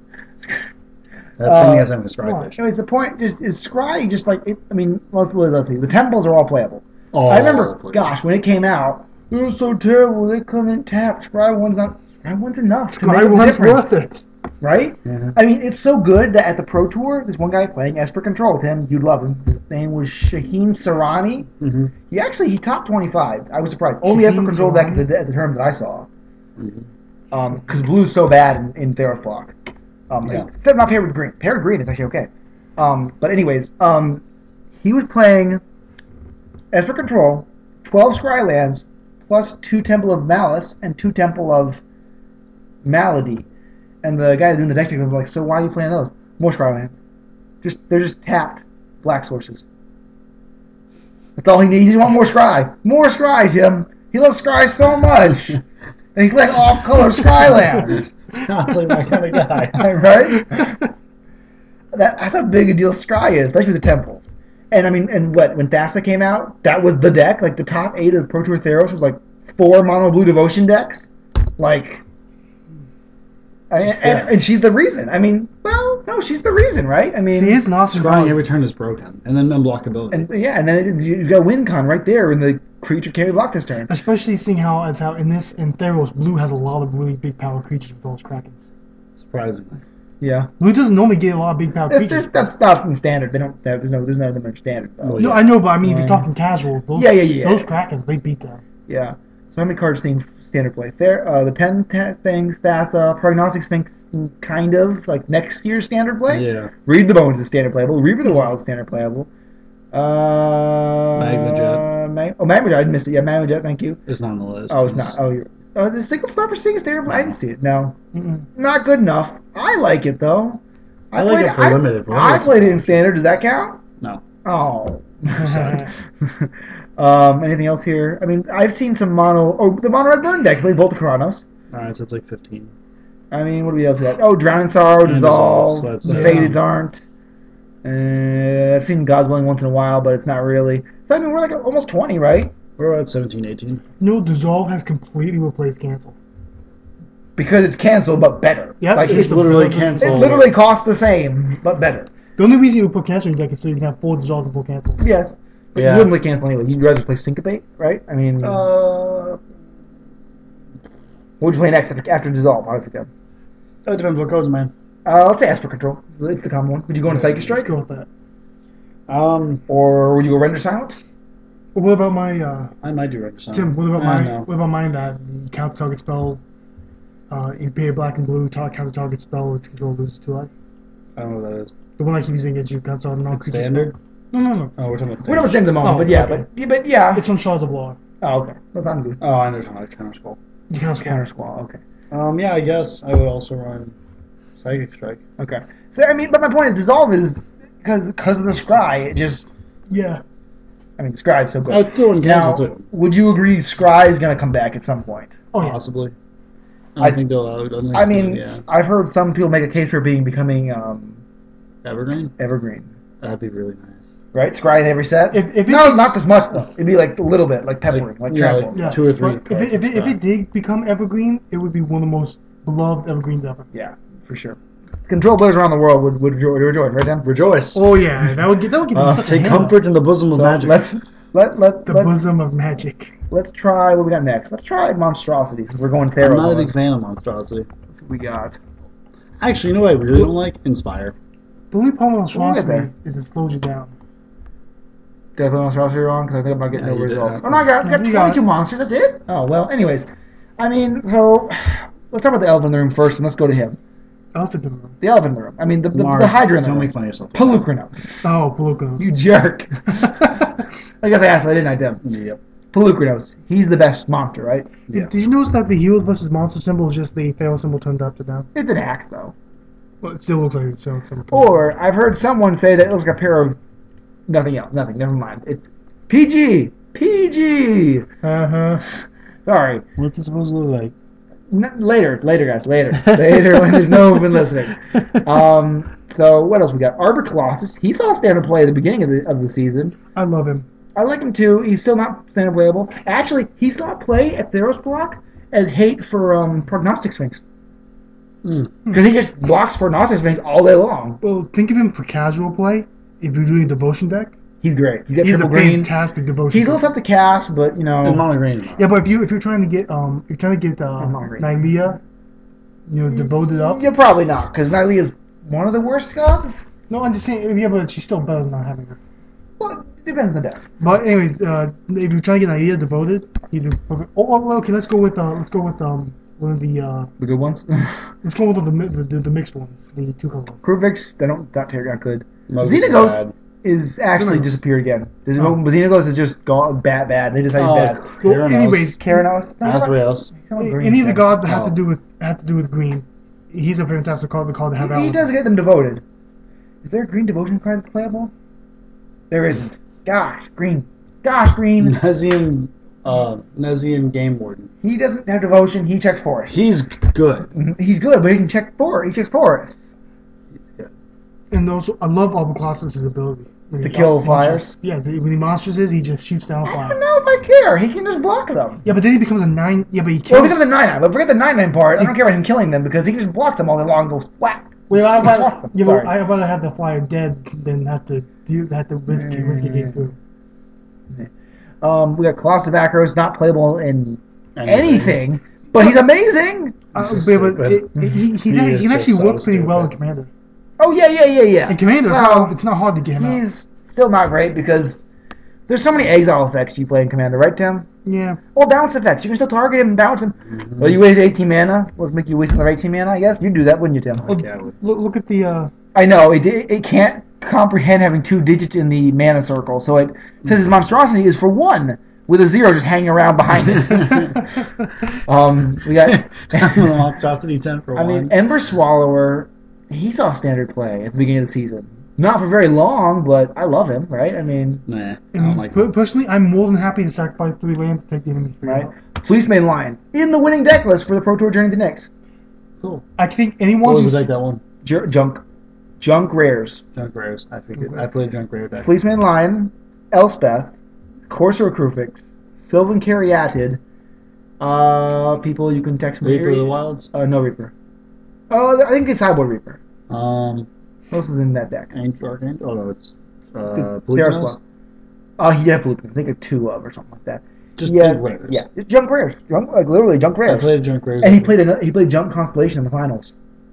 that's something as having a Scry fish. Anyways, the point is Scry just like it, I mean, let's see. The temples are all playable. Oh, I remember, gosh, when it came out, it was so terrible. They couldn't tap. Scry one's enough to make Scry a one's difference, worth it. right? Mhm. I mean, it's so good that at the Pro Tour, this one guy playing Esper Control, Tim, you'd love him. His name was Shaheen Sarani. Mm-hmm. He topped 25. I was surprised. Only Esper Shaheen Control deck Sarani? at the term that I saw. Mm-hmm. Because blue's so bad in Theros block. Yeah. Instead of not paired with green. Paired with green is actually okay. But anyways, he was playing Esper Control, 12 Scry lands, plus 2 Temple of Malice and 2 Temple of Malady. And the guy doing the deck check was like, so why are you playing those? More Scry lands. They're just tapped black sources. That's all he needs. He wants more Scry. More Scry, Jim. He loves Scry so much. And he's like off-color Scry lands. Sounds like my kind of guy. Right? That's how big a deal Scry is, especially with the temples. And I mean, when Thassa came out, that was the deck. Like the top 8 of the Pro Tour Theros was like 4 mono blue devotion decks. Like, and she's the reason. I mean, well, no, she's the reason, right? I mean, She is an awesome Scrying card. every turn is broken, and then unblockability. and then you got win con right there, and the creature can't be blocked this turn. Especially seeing how in Theros, blue has a lot of really big power creatures with those Krakens. Surprisingly. Yeah, Blue doesn't normally get a lot of big power creatures. that's not in standard. They don't. There's none of them in standard. Though. Well, No, yeah. I know, but I mean, if you're talking casual, those, Yeah. those Krakens, they beat them. Yeah. So how many cards in standard play? There, the Pen Things, Thassa, Prognostic Sphinx, kind of like next year's standard play. Yeah. Read the Bones is standard playable. Reaper the Wild is standard playable. Magma Jet. Magma Jet. I missed it. Yeah, Magma Jet. Thank you. It's not on the list. Oh, it's not. The single star for Sing is standard play. I didn't see it. No, Mm-mm. not good enough. I like it though. I like it for limited. For I limited played it in standard. Does that count? No. Oh. Anything else here? I mean, I've seen some mono. Oh, the mono red burn deck played Bolt of Kronos. Alright, so it's like 15. I mean, what do we else got? Oh, Drown in Sorrow, And Dissolve, Dissolve, so the that's- Fadeds aren't. I've seen God's Willing once in a while, but it's not really. So, I mean, we're like almost 20, right? We're at 17, 18. No, Dissolve has completely replaced Cancel. Because it's canceled, but better. Yep, Like, It's it literally it canceled. literally costs the same, but better. The only reason you would put Cancel in your deck is so you can have 4 Dissolve and 4 Cancel. Yes. But Yeah. you wouldn't play cancel anyway. You'd rather play Syncopate, right? I mean, what would you play next after Dissolve? How does it go? That depends what codes, man. Let's say Esper Control. It's the common one. Would you go into Psychic Let's Strike? go with that. Or would you go Render Silent? Well, what about my I might do Render Silent. Tim? What about I mine? know. What about mine that you counter target spell? You pay a black and blue counter target spell to control loses 2 life. I don't know what that is. The one I keep using against you counter on non-creature Standard? spell. No. Oh, we're talking about We don't standard. understand the moment, Oh, but yeah, okay. but yeah. It's from Shards of War. Oh, okay. That sounds good. Oh, I know talking about Counter Scroll. You can also Counter Squall. Okay. Yeah, I guess I would also run Psychic Strike. Okay. So I mean, but my point is, Dissolve is because of the Scry. It just, Yeah. I mean, Scry is so good. I'd throw in Now, Cancel too. would you agree Scry is going to come back at some point? Oh yeah. Possibly. I I- don't think they'll. think I it's mean, gonna- yeah. I've heard some people make a case for becoming Evergreen? Evergreen. That'd be really nice. Right? Scry in every set? If No, not this much, though. It'd be like a little bit, like peppering, like yeah, trample. Yeah. 2 or 3. But if it did become Evergreen, it would be one of the most beloved Evergreens ever. Yeah, for sure. Control players around the world would rejoice, right, Dan? Rejoice. Oh yeah, that would give them such a Take hand up. comfort in the bosom of So magic. let's The bosom of magic. let's try what we got next. Let's try monstrosity since we're going I'm Theros. not a on big this. fan of Monstrosity. Let's see what we got. Actually, you know what I really don't like? Inspire. The only problem with We'll get Monstrosity there. is it slows you down. Did I throw monstrosity wrong? Because I think I'm not getting Yeah, no you did. results. Oh no, I got You got 22 it. monsters. That's it. Oh well. Anyways, I mean, so let's talk about the elephant in the room first, and let's go to him. Elephant in the room. The elephant in the room. I mean, the Mark, Hydra in the don't room. make fun of yourself. Pelucranos. Oh, Pelucos. You jerk. I guess I asked that, didn't I, Tim? Yep. Pelucranos. He's the best monster, right? Yeah. Did you notice that the heroes versus monster symbol is just the Pharaoh symbol turned upside down? It's an axe, though. Well, it still looks like it's Pharaoh symbol. Or I've heard someone say that it looks like a pair of nothing else. Nothing. Never mind. It's PG. PG. Uh-huh. Sorry. What's it supposed to look like? Later, guys. Later when there's no one listening. So what else we got? Arbor Colossus. He saw standard play at the beginning of the season. I love him. I like him too. He's still not standard playable. Actually, he saw play at Theros block as hate for Prognostic Sphinx Mm. because he just blocks Prognostic Sphinx all day long. Well, think of him for casual play. If you're doing a devotion deck, He's great. He's got he's a triple green. fantastic devotion. He's a deck. little tough to cast, but you know. And Mono Green. Yeah, but if you're trying to get Margaret. Nymeia, devoted up. You're probably not, because Nile is one of the worst gods. No, I'm just saying. Yeah, but she's still better than not having her. Well, it depends on the deck. But anyways, if you're trying to get Nymeia devoted, he's a perfect. Oh, okay. Let's go with one of the The good ones. let's go with the mixed ones, the 2 color ones. Kruvix, they don't not tear not good. Moses Xenagos bad. is actually Xenagos. disappeared again. Oh. Xenagos is just gone bad. They decided bad. Well, Keranos. anyways, Keranos. Athreos. any of the gods that have Oh. to do with green, he's a fantastic card to have out. He does get them devoted. Is there a green devotion card that's playable? There isn't. Gosh, green. Nezian Game Warden. He doesn't have devotion. He checks forest. He's good. He's good, but he can check forest. He checks forests. He's good. And also, I love Arbor Colossus' ability. When To he kill monsters. fires? Yeah, when he monsters he just shoots down I fire. don't know if I care. He can just block them. Yeah, but then he becomes a 9. Yeah, but he Well, kills. because of 9-9, but forget the 9-9 part. I don't care about him killing them because he can just block them all day long and go whack. Well, I'd He rather, swats them. yeah, but Sorry. I'd rather have the flyer dead than have to risk it getting through. We got Colossus Acros, not playable in anything, but he's amazing. He's Yeah, just but stupid. he is can actually just so work pretty well in stupid. Commander. Oh yeah. In Commander, Well, it's not hard to get him out. he's still not great because there's so many exile effects you play in Commander, right, Tim? Yeah. Or bounce effects. You can still target him and bounce him. Mhm. Well, you waste 18 mana. Let's make you waste another 18 mana, I guess. You'd do that, wouldn't you, Tim? Okay, I would. Look at the. I know. It can't comprehend having 2 digits in the mana circle, so it says his monstrosity is for 1, with a 0 just hanging around behind it. We got... Monstrosity 10 for I one. mean, Ember Swallower, he saw standard play at the beginning of the season. Not for very long, but I love him, right? I mean, Nah, I don't like it. Personally, I'm more than happy to sacrifice 3 lands to take the enemy's 3 right? out. Fleece Main Lion in the winning deck list for the Pro Tour Journey to Nyx. cool. I think anyone What was who's the deck that one? Junk rares. Junk Rares. I figured. I played Junk Rare deck. Fleeceman Lion, Elspeth, Courser Crufix, Sylvan Caryatid. People you can text me. Reaper of the Wilds. No Reaper. Oh, I think it's Cyborg Reaper. Um, What else is in that deck? Ancient Arcane. Oh no, it's Theros Polygonos? Club. Oh, he did have Polygonos. I think a 2 of or something like that. Just Yeah, big rares. Yeah, it's Junk Rares. Literally Junk I Rares. played Junk Rares. And he played Junk Constellation in the finals.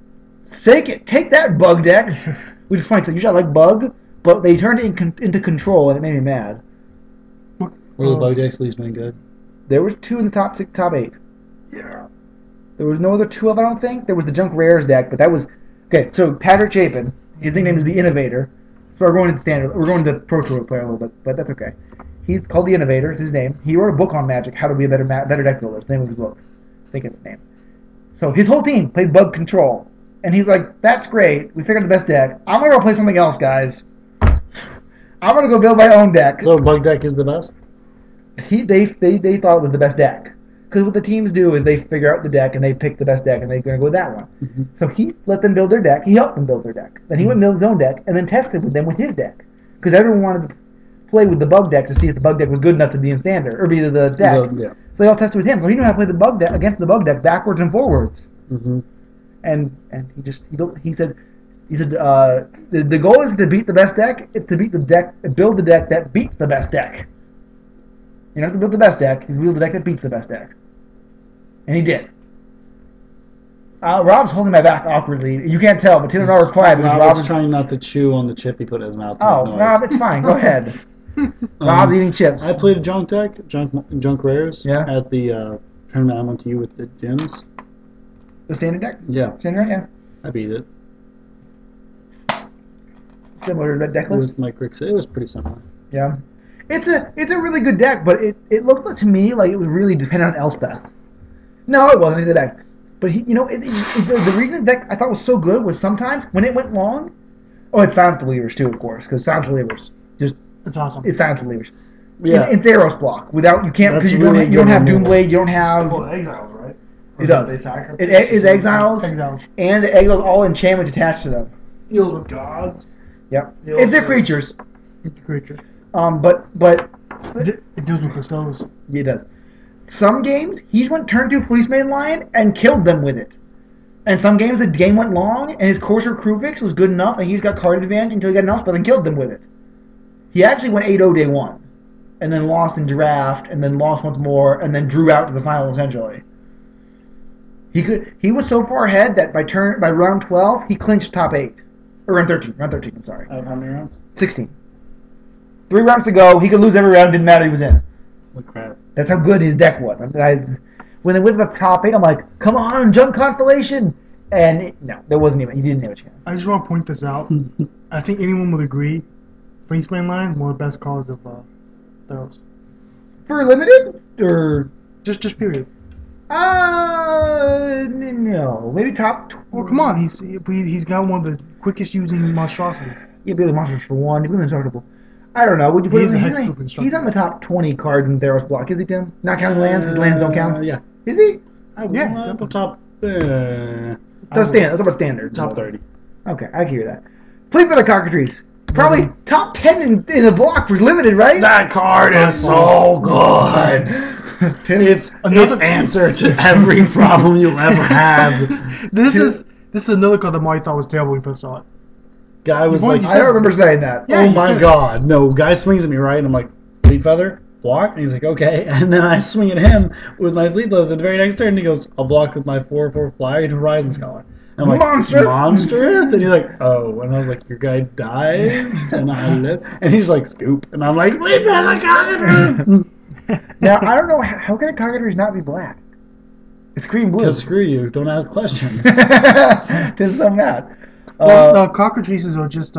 Take that, Bug decks. Which is funny because usually I like Bug, but they turned it into Control and it made me mad. Were the bug decks least been good? There was 2 in the top 8. Yeah. There was no other 2 of, I don't think. There was the Junk Rares deck, but that was okay. So Patrick Chapin, his nickname is the Innovator. So we're going to standard. We're going to Pro Tour player a little bit, but that's okay. He's called the Innovator. It's his name. He wrote a book on Magic, how to be a better deck builder. His name was his book. I think it's his name. So his whole team played Bug Control, and he's like, "That's great. We figured out the best deck. I'm gonna go play something else, guys. I'm gonna go build my own deck." So bug deck is the best? They thought it was the best deck. Because what the teams do is they figure out the deck and they pick the best deck and they're going to go with that one. Mm-hmm. So he let them build their deck. He helped them build their deck. Then he went and built his own deck and then tested with them with his deck. Because everyone wanted to play with the bug deck to see if the bug deck was good enough to be in standard or be the deck. Yeah. So they all tested with him. So he knew how to play the bug deck against the bug deck backwards and forwards. Mm-hmm. And he said the goal is to beat the best deck. It's to build the deck that beats the best deck. You don't have to build the best deck. You build the deck that beats the best deck. And he did. Rob's holding my back awkwardly. You can't tell, but Tim and I were quiet because Rob was Rob's trying not to chew on the chip he put in his mouth. to Oh, make noise. Rob, it's fine. Go ahead. Rob's eating chips. I played a junk deck, junk rares, Yeah. at the tournament I went to you with the gyms. The standard deck? Yeah, Standard deck, I beat it. yeah. Similar to that deck list? With my Grixis. It was pretty similar. Yeah. It's a really good deck, but it looked to me like it was really dependent on Elspeth. No, it wasn't the deck. But the reason the deck I thought was so good was sometimes when it went long. Oh, it's Silence Believers too, of course, because Silence Believers It's awesome. it's Silence Believers. Yeah. In Theros block, without you can't That's because really you don't good have removal. Doomblade, you don't have Exiles, right? it does. It is Exiles Exiles. and it exiles all enchantments attached to them. Deals with gods. Yep. Deals If they're with creatures. creatures. But It deals with bestows. it does. Some games he went turn 2 Fleecemane Lion and killed them with it. And some games the game went long and his Courser Crufix was good enough and he's got card advantage until he got an Elspeth and killed them with it. He actually went 8-0 day 1. And then lost in draft and then lost once more and then drew out to the final essentially. He was so far ahead that by round 12 he clinched top 8. Or round 13, I'm sorry. How many rounds? 16. 3 rounds to go, he could lose every round, didn't matter, he was in. What crap? That's how good his deck was. When they went to the top 8, I'm like, come on, Junk Constellation! And no, there wasn't even, he didn't have a chance. I just want to point this out. I think anyone would agree. Fleecemane Lion, one of the best cards of Theros. For limited? Or, Just period. no. Maybe top 20. Well, come on. He's got one of the quickest using monstrosities. Yeah, building monsters for 1. He's indestructible. I don't know. Would you put He's him? a hexproof instructor. He's on the top 20 cards in Theros block, is he, Tim? Not counting lands, because lands don't count? Yeah. Is he? Yeah. Top. That's about standard. Top 30. Okay, I can hear that. Fleet of the Cockatrice. Probably top 10 in the block for limited, right? That card is so good. It's its answer to every problem you'll ever have. This is another card that Marty thought was terrible when he first saw it. Guy was Well, like, you I don't remember saying that. Yeah, oh you my said it. god, no. Guy swings at me, right? And I'm like, Fleet Feather? Block? And he's like, okay. And then I swing at him with my Fleet Feather the very next turn, and he goes, I'll block with my 4/4 flyer into Horizon Scholar. And I'm like, Monstrous! Monstrous? And he's like, oh. And I was like, your guy dies? And I live? And he's like, scoop. And I'm like, Fleet Feather Cockatrice! Now, I don't know, how can a Cockatrice not be black? It's green blue. Because screw you, don't ask questions. Tim's so mad. The cockatrices are just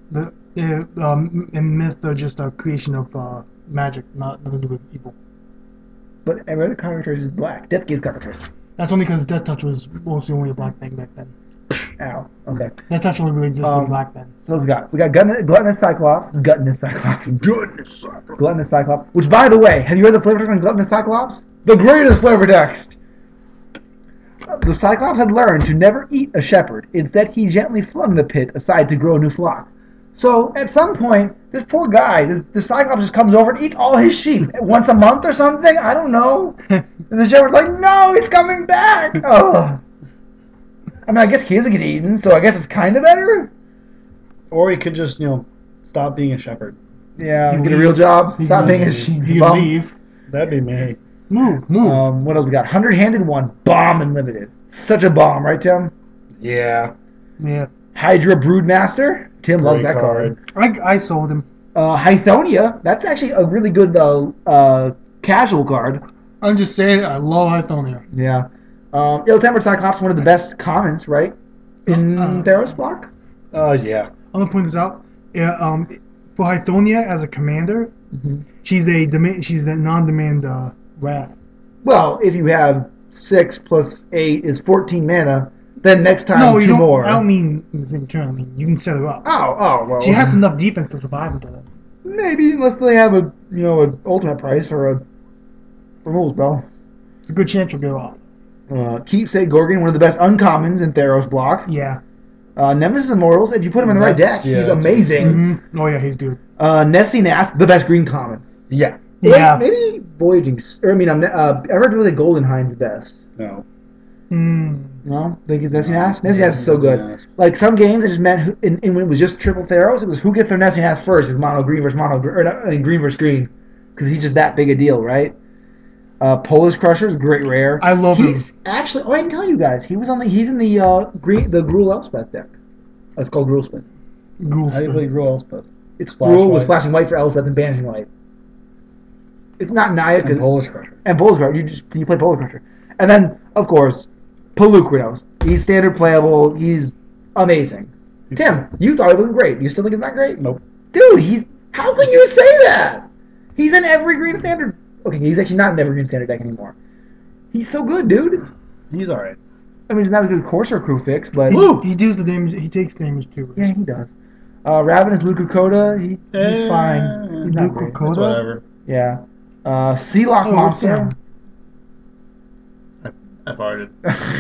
in myth they're just a creation of magic, nothing to do with evil. But I read the Cockatrice is black. Death gives Cockatrice. That's only because Death Touch was mostly only a black thing back then. Ow. Okay. Death Touch only really existed in black then. So we got Gluttonous Cyclops. Gluttonous Cyclops. Which, by the way, have you read the flavor text on Gluttonous Cyclops? The greatest flavor text. The Cyclops had learned to never eat a shepherd. Instead, he gently flung the pit aside to grow a new flock. So, at some point, this poor guy, the Cyclops just comes over and eats all his sheep once a month or something. I don't know. And the shepherd's like, no, he's coming back. Oh. I mean, I guess he doesn't get eaten, so I guess it's kind of better. Or he could just, stop being a shepherd. Yeah, He get a leave. real job. He Stop can being a leave. sheep. He can bum. leave. That'd be me. Move. What else we got? 100-handed one. Bomb Unlimited. Such a bomb, right, Tim? Yeah. Yeah. Hydra Broodmaster. Tim loves Great that card. I sold him. Hythonia. That's actually a really good casual card. I'm just saying, I love Hythonia. Yeah. Ill-Tempered Cyclops, one of the best commons, right? In Theros block? Yeah. I'm gonna point this out. Yeah, for Hythonia as a commander, Mm-hmm. she's a non-demand wrath. Well, if you have 6 plus 8 is 14 mana, then next time No, you 2 don't. more. I don't mean in the same turn. I mean you can set her up. Oh, well. She has enough defense to survive until then. Maybe, unless they have an ultimate price or a removal spell. A good chance you'll get off. Keepsake Gorgon, one of the best uncommons in Theros block. Yeah. Nemesis Immortals, if you put him in the right That's- deck, yeah, he's that's amazing. Mm-hmm. Oh yeah, he's good. Nessie Nath, the best green common. Yeah. Yeah. Maybe Voyaging. I heard really Golden Hind's the best. No. No? Think it's Nessie Nath? Nessie Nath is so good. Like some games, it just meant, when it was just triple Theros, it was who gets their Nessie Nath first. It was mono green versus mono, or not, green versus green. Because he's just that big a deal, right? Polish Crusher is great rare. I love him. He's actually, I didn't tell you guys, he's in the Gruul Elspeth deck. It's called Gruul Speth. How do you play Gruul Elspeth? It's Splash Gruul with white. splashing white for Elspeth and banishing white. It's not Naya And Polish Crusher. and Polish Crusher. You play Polish Crusher, and then of course Pelucrinos. He's standard playable. He's amazing. Tim, you thought he wasn't great. You still think he's not great? Nope. Dude, how can you say that? He's in every green standard. Okay, he's actually not in every green standard deck anymore. He's so good, dude. He's alright. I mean, he's not as good as Corsair Crew Fix, but He deals the damage. He takes damage too. yeah, he does. Ravenous Luca Coda, he's fine. He's not Luca great. Coda? It's whatever. Yeah. Sealock Oh, what's Monster. I farted.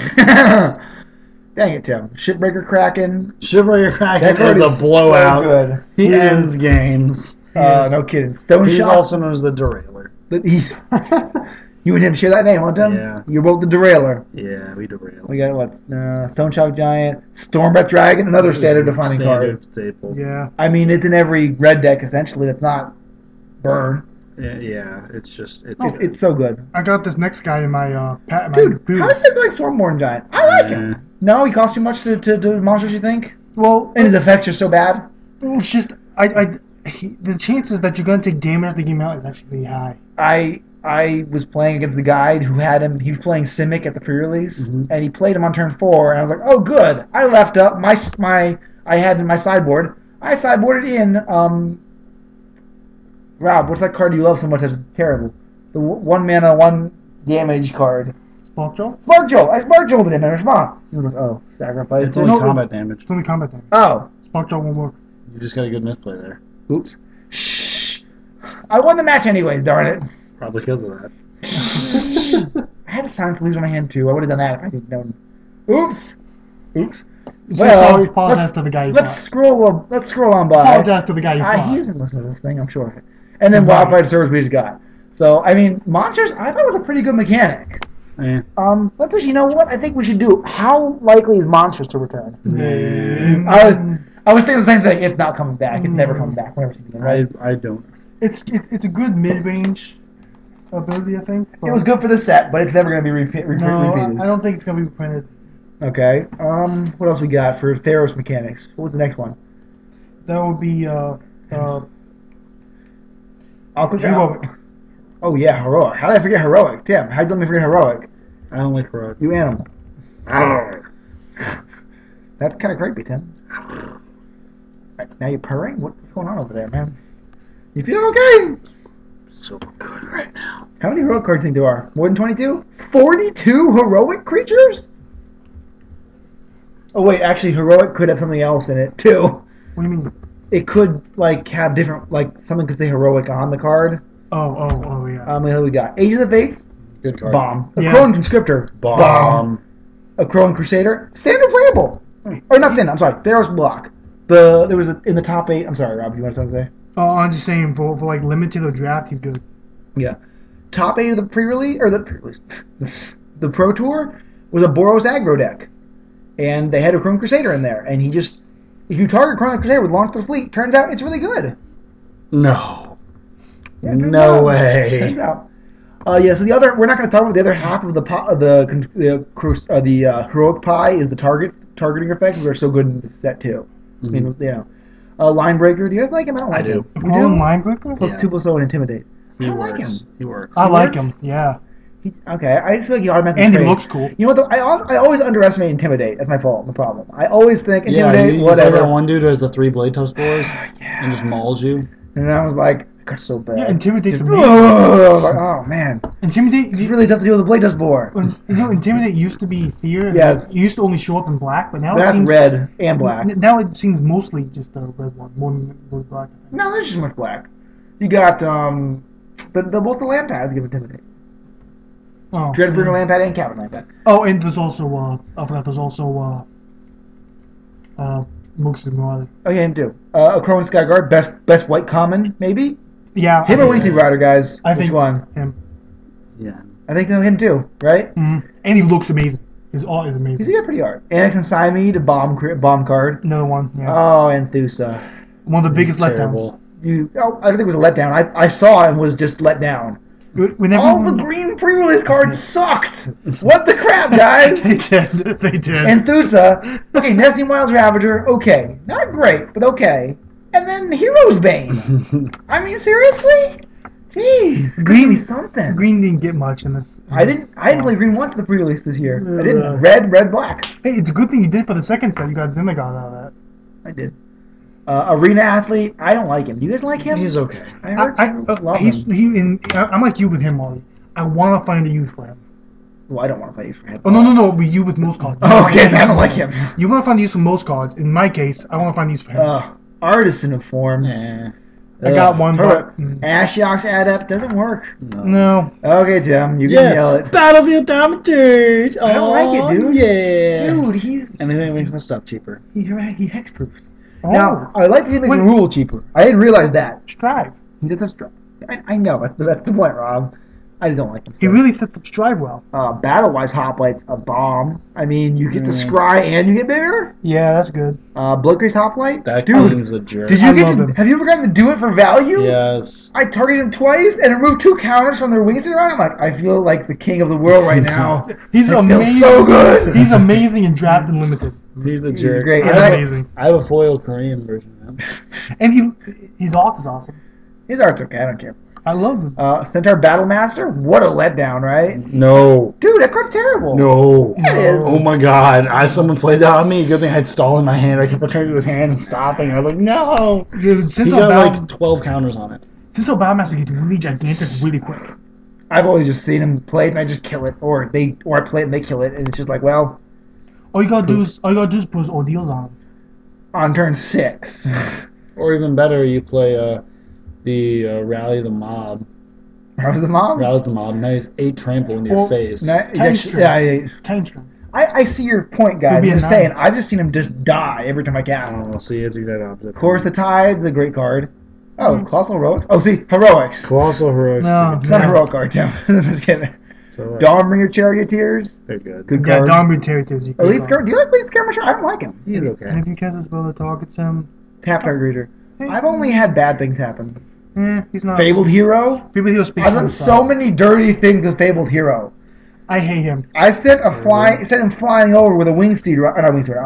Dang it, Tim. Shipbreaker Kraken. Shiver Your That Kraken card is a blowout. So good. He ends games. No kidding. Stone He's Shock. also known as the Derailer. He's you and him share that name, huh, Tim? Yeah. You're both the Derailer. Yeah, we derail. We got what? Stone Shock Giant, Stormbreath Dragon, another standard defining card. Staple. Yeah. I mean, it's in every red deck essentially. That's not burn. Yeah, it's just It's so good, I got this next guy in my dude. booth. How is like Stormborn Giant? I like him. No, he costs too much to do monsters. You think? Well, And his effects are so bad. it's just the chances that you're gonna take damage at the game out is actually really high. I was playing against the guy who had him. He was playing Simic at the pre-release, Mhm. and he played him on turn 4. And I was like, "Oh, good! I left up I had in my sideboard. I sideboarded in Rob, what's that card you love so much that's terrible? The 1 mana, 1 damage card. Spark Jolt? Spark Jolt. I Spark Jolted him in response. He was like, "Oh, sacrifice." It's only No, combat damage. It's only combat damage. Oh, Spark Jolt won't work. You just got a good misplay there. oops. Shh. I won the match anyways. Darn it. Probably because of that. I had a silence leaves on my hand too. I would have done that if I didn't know. Oops. Oops. Just Well, always apologize to the guy you let's fought. scroll on by. Apologize to the guy you He fought. doesn't listen to this thing, I'm sure. And then Wildfire Service we just got. So I mean, monsters. I thought it was a pretty good mechanic. Eh. Let's actually, you know what? I think we should do. How likely is monsters to return? I was thinking the same thing. It's not coming back. It's never coming back. Whenever it's right? I don't. It's a good mid-range ability, I think. It was good for the set, but it's never going to be repeated. No, I don't think it's gonna be reprinted. Okay. What else we got for Theros mechanics? What was the next one? That would be I'll click Heroic. Oh yeah, heroic. How did I forget heroic? Tim, how did you let me forget heroic? I don't like heroic. You animal. That's kind of creepy, Tim. Right, now you're purring? What's going on over there, man? You feeling okay? So good right now. How many heroic cards do you think there are? More than 22? 42 heroic creatures? Oh wait, actually heroic could have something else in it too. What do you mean? It could like have different, like something could say heroic on the card. Oh yeah. What do we got? Age of the Fates? Good card. Bomb. A Yeah. Crone Conscriptor? Bomb. a Crowan Crusader, standard playable. Or not standard, I'm sorry, Theros block. In the top 8, I'm sorry, Rob, you want something to say? Oh, I'm just saying, for like limited or draft, he's good. Yeah. Top 8 of the pre-release, or the pre-release, the Pro Tour was a Boros aggro deck. And they had a Crowan Crusader in there. And he just, if you target Crowan Crusader with Launch the Fleet, turns out it's really good. No. Yeah, turns No out. way. Turns out. Yeah, so we're not going to talk about the other half of the heroic pie is the targeting effect. We're so good in this set too. I mean, Line Breaker. Do you guys like him? I don't like I do. him. You Crowan do? Linebreaker? Plus Yeah. 2/0 and Intimidate. He I works. like him. He works. I like works? him. Yeah. Okay, I just feel like he automatically. And he trade. looks cool. You know what? I always underestimate Intimidate. That's my fault. The problem. I always think Yeah, Intimidate, you whatever. play that one dude who has the 3 blade toe spores Yeah. and just mauls you. And I was like, got so bad. Yeah, Intimidate's Just, amazing. like, oh man, Intimidate. it's really tough to deal with the Blade Dust Boar. Intimidate used to be fear. Yes. It used to only show up in black, but now it That's seems red and black. Now it seems mostly just a red one, more than black. I think. No, there's just much black. You got both the land pads give Intimidate. Oh, Dreadbringer land pad and Cavern land pad. Oh, and there's also I forgot. There's also Mooks and Morley. Oh yeah, him too. A Crowan Skyguard, best white common maybe. Yeah. Him or Wingsuit Rider, guys. I Which think one? him. Yeah. I think him too, right? Mm-hmm. And he looks amazing. His art is amazing. He's got pretty art. Annex and Siamede, a bomb card. Another one. Yeah. Oh, and Thusa. One of the biggest letdowns. Terrible. I don't think it was a letdown. I saw it and was just let down. Whenever All the green pre-release cards sucked. What the crap, guys? they did. They did. And Thusa, okay, Nesting Wilds Ravager, okay, not great, but okay. And then Hero's Bane. I mean, seriously? Jeez, give me something. Green didn't get much in this. I didn't play green once in the pre-release this year. I Yeah. didn't. Red, black. Hey, it's a good thing you did for the second set. You got Zimmergard out of that. I did. Arena Athlete, I don't like him. Do you guys like him? He's okay. I heard people love him. I'm like you with him, Molly. I want to find a use for him. Well, I don't want to play for him. Oh no, with you with most cards. Oh, okay, so I don't like him. You want to find use for most cards. In my case, I want to find use for him. Artisan of Forms. Yeah. I got one, but Ashiok's Adept doesn't work. no. Okay, Tim, you can yell it. Battlefield Dominators. I don't like it, dude. Yeah. Dude, he's And then it makes my stuff cheaper. he hexproofs. Oh, Now, I like that he makes Wait. the rule cheaper. I didn't realize that. Strive. He does have Strive. I know, that's the point, Rob. I just don't like him. He really set up Strive well. Battle-wise, Hoplite's a bomb. I mean, you get the Scry and you get bigger. Yeah, that's good. Bloodgrace Hoplite. That Dude, King's a jerk. did you I get love to, him. have you ever gotten to do it for value? Yes. I targeted him twice and removed 2 counters from their wings around. I'm like, I feel like the king of the world right now. He's I amazing. feel so good. He's amazing in draft and limited. He's a He's jerk. great. He's And I- amazing. I have a foil Korean version of him. And his art is awesome. His art's okay. I don't care. I love him. Centaur Battlemaster. What a letdown, right? No. Dude, that card's terrible. No. Yeah, it is. Oh my god. Someone played that on me. Good thing I had Stall in my hand. I kept returning to his hand and stopping. I was like, no. Dude, He Centaur got like 12 counters on it. Battlemaster gets really gigantic really quick. I've always just seen him play and I just kill it, or I play it and they kill it, and it's just like, well, All you gotta do is put his ordeals on him. on turn 6. Or even better, you play the Rally the Mob. How's the mom? Rouse the Mob. Now he's 8 trample into your Well, face. No, he's Time actually- string. yeah, Time string. I see your point, guys. It'd be I'm a just 9. saying, I've just seen him just die every time I cast him. Oh, see, it's the exact opposite. Of course, the Tide's a great card. Oh, Colossal Heroics. Oh, see, Heroics. Colossal Heroics. No. It's not a heroic card, Tim. Just kidding. So, Dawnbringer Charioteers. they're good. Good Yeah, card. Dominant Territories. Elite Skirmisher. Do you like Elite Skirmisher? I don't like him. He's okay. And if you cast a spell that targets him, Tap Target Creature. I've only had bad things happen. he's not. Fabled Hero. People he'll speak I've for done himself. so many dirty things with Fabled Hero. I hate him. I sent him flying over with a Wingsteed. Not Wingsteed.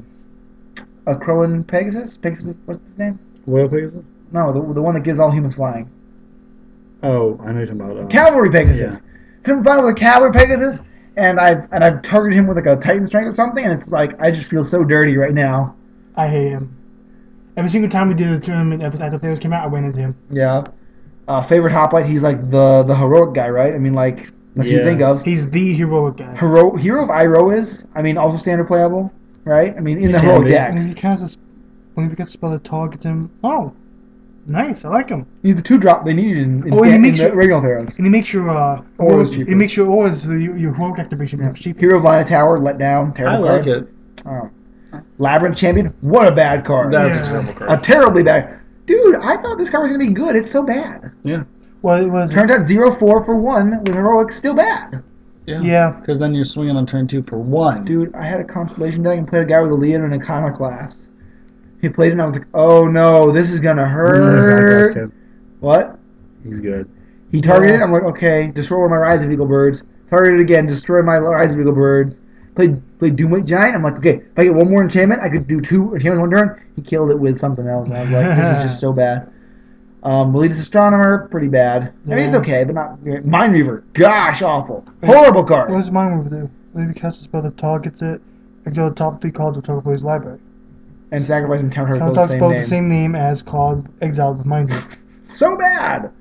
A Crowan Pegasus. Pegasus. What's his name? Royal Pegasus? No, the one that gives all humans flying. Oh, I know you're talking about. Cavalry Pegasus. Sent him flying with a Cavalry Pegasus, and I've targeted him with like a Titan Strength or something, and it's like I just feel so dirty right now. I hate him. Every single time we did a tournament after Players came out, I went into him. Yeah. Favorite Hoplite. He's like the heroic guy, right? I mean, like that's what you Yeah. think of. He's the heroic guy. Hero of Iroh is. I mean, also standard playable, right? I mean, in the Can heroic be. decks. And he casts when he gets a spell that targets him. Oh, Nice, I like him. He's the 2-drop they needed in Oh, and he in makes the you- regular Theros. And he makes your Aura is cheaper. He makes your auras, your heroic activation becomes cheaper. Hero of Lina Tower, let down, I terrible like card. it. Oh. Labyrinth Champion, what a bad card. That's Yeah. a terrible A card. terribly bad. Dude, I thought this card was gonna be good. It's so bad. Yeah. Well, it was. Turns out 0-4 for 1 with heroic still bad. Yeah. Because then you're swinging on turn 2 for 1. Dude, I had a constellation deck and played a guy with a Leon and an Iconoclast. He played it and I was like, oh no, this is gonna hurt. What? He's good. He targeted it. I'm like, okay, destroy one of my Rise of Eagle Birds. Targeted again, destroy my Rise of Eagle Birds. Played Doomweight Giant. I'm like, okay, if I get one more enchantment, I could do 2 enchantments one turn. He killed it with something else. And I was like, this is just so bad. Meletus Astronomer, pretty bad. I mean, it's Yeah. okay, but not great. Mind Reaver, gosh, awful. Horrible card. What does Mind Reaver do? When you cast a spell that targets it, exile the top 3 cards of target player's library. And sacrificing Town Heart Counter the target same spell with name. the same name as card exiled with Mind Reaver. So bad.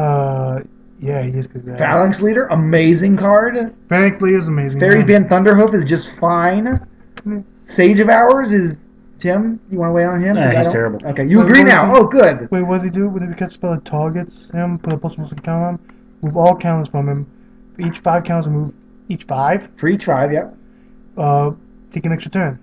Yeah, he is pretty bad. Phalanx Leader, amazing card. Phalanx Leader is amazing. Fairy yeah. Band Thunderhoof is just fine. Sage of Hours is... Tim, you want to weigh on him? Nah, 'Cause I he's don't- terrible. Okay, you What- agree what is now. he? Oh, good. Wait, what does he do? When you cast a spell that targets him, put a plus one count on him, move all counters from him. For each 5 counters, move each 5. For each 5, yep. Take an extra turn.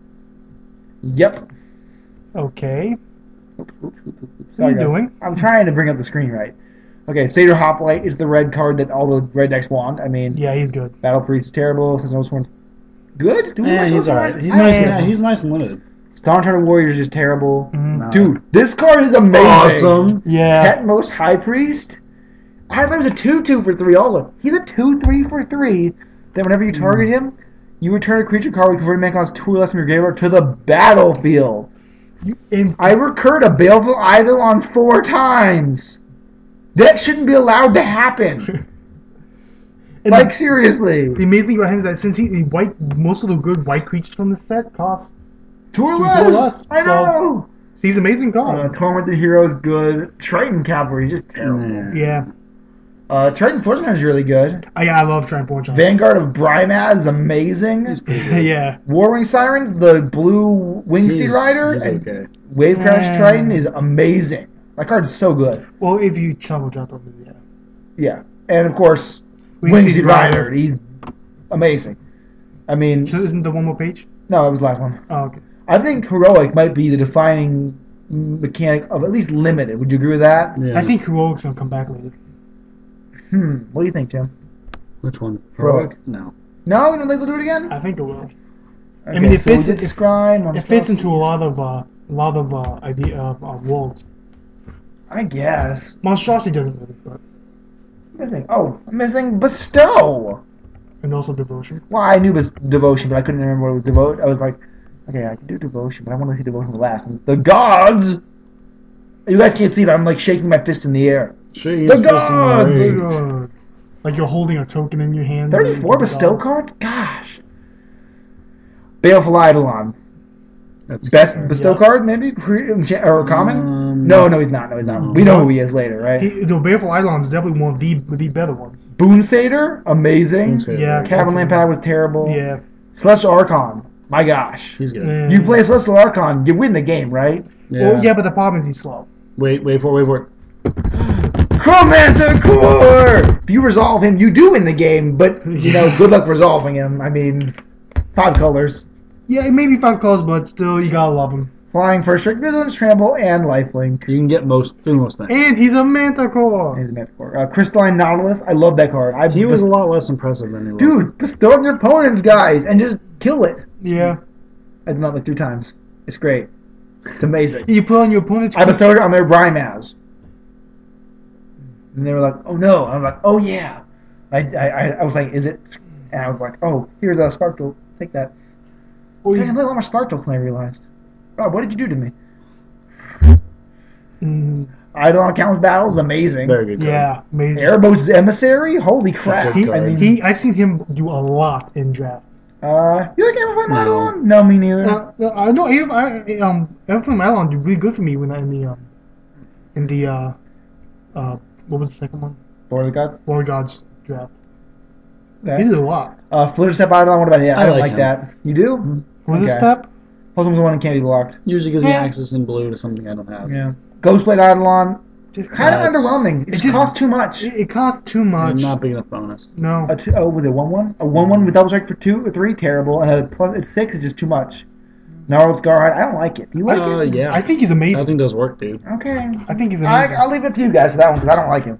Yep. Okay. What What are you doing? I'm trying to bring up the screen right. Okay, Satyr Hoplite is the red card that all the red decks want. I mean, Yeah, he's good. Battle Priest is terrible. Sentinel Sworn's good. Do we Yeah, like he's those alright. ones? He's I nice. like Yeah, them. he's nice and limited. Staunch Hearted Warrior is just terrible. Mhm. No. Dude, this card is amazing. Awesome. Yeah. Tetmos High Priest. I thought it was a 2/2 for 3 also. He's a 2/3 for 3. Then whenever you target him, you return a creature card with converted mana cost 2 or less from your graveyard to the battlefield. And I recurred a Baleful Eidolon 4 times. That shouldn't be allowed to happen. and Like, seriously. the amazing thing about him is that since he white, most of the good white creatures from this set cost. 2 or 2 or less. less. I know. He's an amazing card. Tormented Hero is good. Triton Cavalry is just terrible. Yeah. Triton Fortune is really good. I love Triumph Fortune. Vanguard of Brymaz is amazing. He's pretty good. Yeah. Warring Sirens, the blue Wingsteed He's- Rider, He's and okay. Wave Crash Yeah. Triton is amazing. That card's so good. Well, if you shuffle drop over, yeah. Yeah. And of course, Wingsteed Wingsteed Rider. Rider. He's amazing. I mean, So isn't there one more page? no, that was the last one. Oh, okay. I think Heroic might be the defining mechanic of at least limited. Would you agree with that? Yeah. I think Heroic's gonna come back later. What do you think, Tim? Which one? Heroic. No. No, you don't think they'll do it again? I think it will. Okay, mean, it so we fits- did it- Scry, It fits into a lot of idea of worlds. I guess. Monstrosity doesn't really, but I'm missing Bestow. and also Devotion. Well, I knew it was Devotion, but I couldn't remember what it was Devote. I was like, okay, I can do Devotion, but I want to see Devotion for last. And it's the gods! You guys can't see, but I'm like shaking my fist in the air. She's The just in gods! rage. Good. Like you're holding a token in your hand. 34 Bestow cards? Gosh. Baleful Eidolon. That's Best good. Bestow Yeah. card, maybe? Or common? No, he's not. No, he's not. No. We know who he is later, right? The Baleful Eidolon is definitely one of the better ones. Boon Satyr, amazing. Boon Satyr. Yeah. Cavern Lampad was terrible. Yeah. Celestial Archon. My gosh. He's good. Yeah. You play Celestial Archon, you win the game, right? Yeah. Well, yeah, but the problem is he's slow. Wait for it. Chromantic Core! If you resolve him, you do win the game, but, good luck resolving him. I mean, 5 colors. Yeah, it may be 5 colors, but still, you gotta love him. Flying for Strict Vigilance, Trample, and Lifelink. You can get most things. And he's a Manticore. He's a Manticore. Crystalline Nautilus, I love that card. He was a lot less impressive than he was. Dude, bestow on your opponents, guys, and just kill it. Yeah. I've done it like 3 times. It's great. It's amazing. You put on your opponent's. I bestowed it on their Brymaz. And they were like, oh no. I was like, oh yeah. I was like, is it? And I was like, oh, here's a Sparkle. Take that. Well, Dang, I played a lot more Sparkles than I realized. Rob, what did you do to me? Mm, Eidolon Counts Battles, amazing. Very good. Card. yeah, amazing. Erebos' Emissary? Holy crap. Good I card. mean, I've seen him do a lot in draft. you like Everflame No. Eidolon? No, me neither. I know Everflame Eidolon did really good for me when in the what was the second one? Lord of the Gods? War Gods draft. Okay. He did a lot. Flitterstep Eidolon, what about him? I I don't like like him. that. You do? What is Okay. step? Plus, the one that can't be blocked. Usually gives me Yeah. access in blue to something I don't have. Yeah. Ghostblade Eidolon, Just kind of That's- underwhelming. It just costs too much. It costs too much. Not big enough bonus. No. Was it 1/1? A 1/1 with double strike for 2 or 3, terrible. And a plus it's 6 is just too much. Gnarled Scarhide, I don't like it. Do you like it? Yeah. I think he's That amazing. thing does work, dude. Okay. I think he's amazing. I'll leave it to you guys for that one because I don't like him.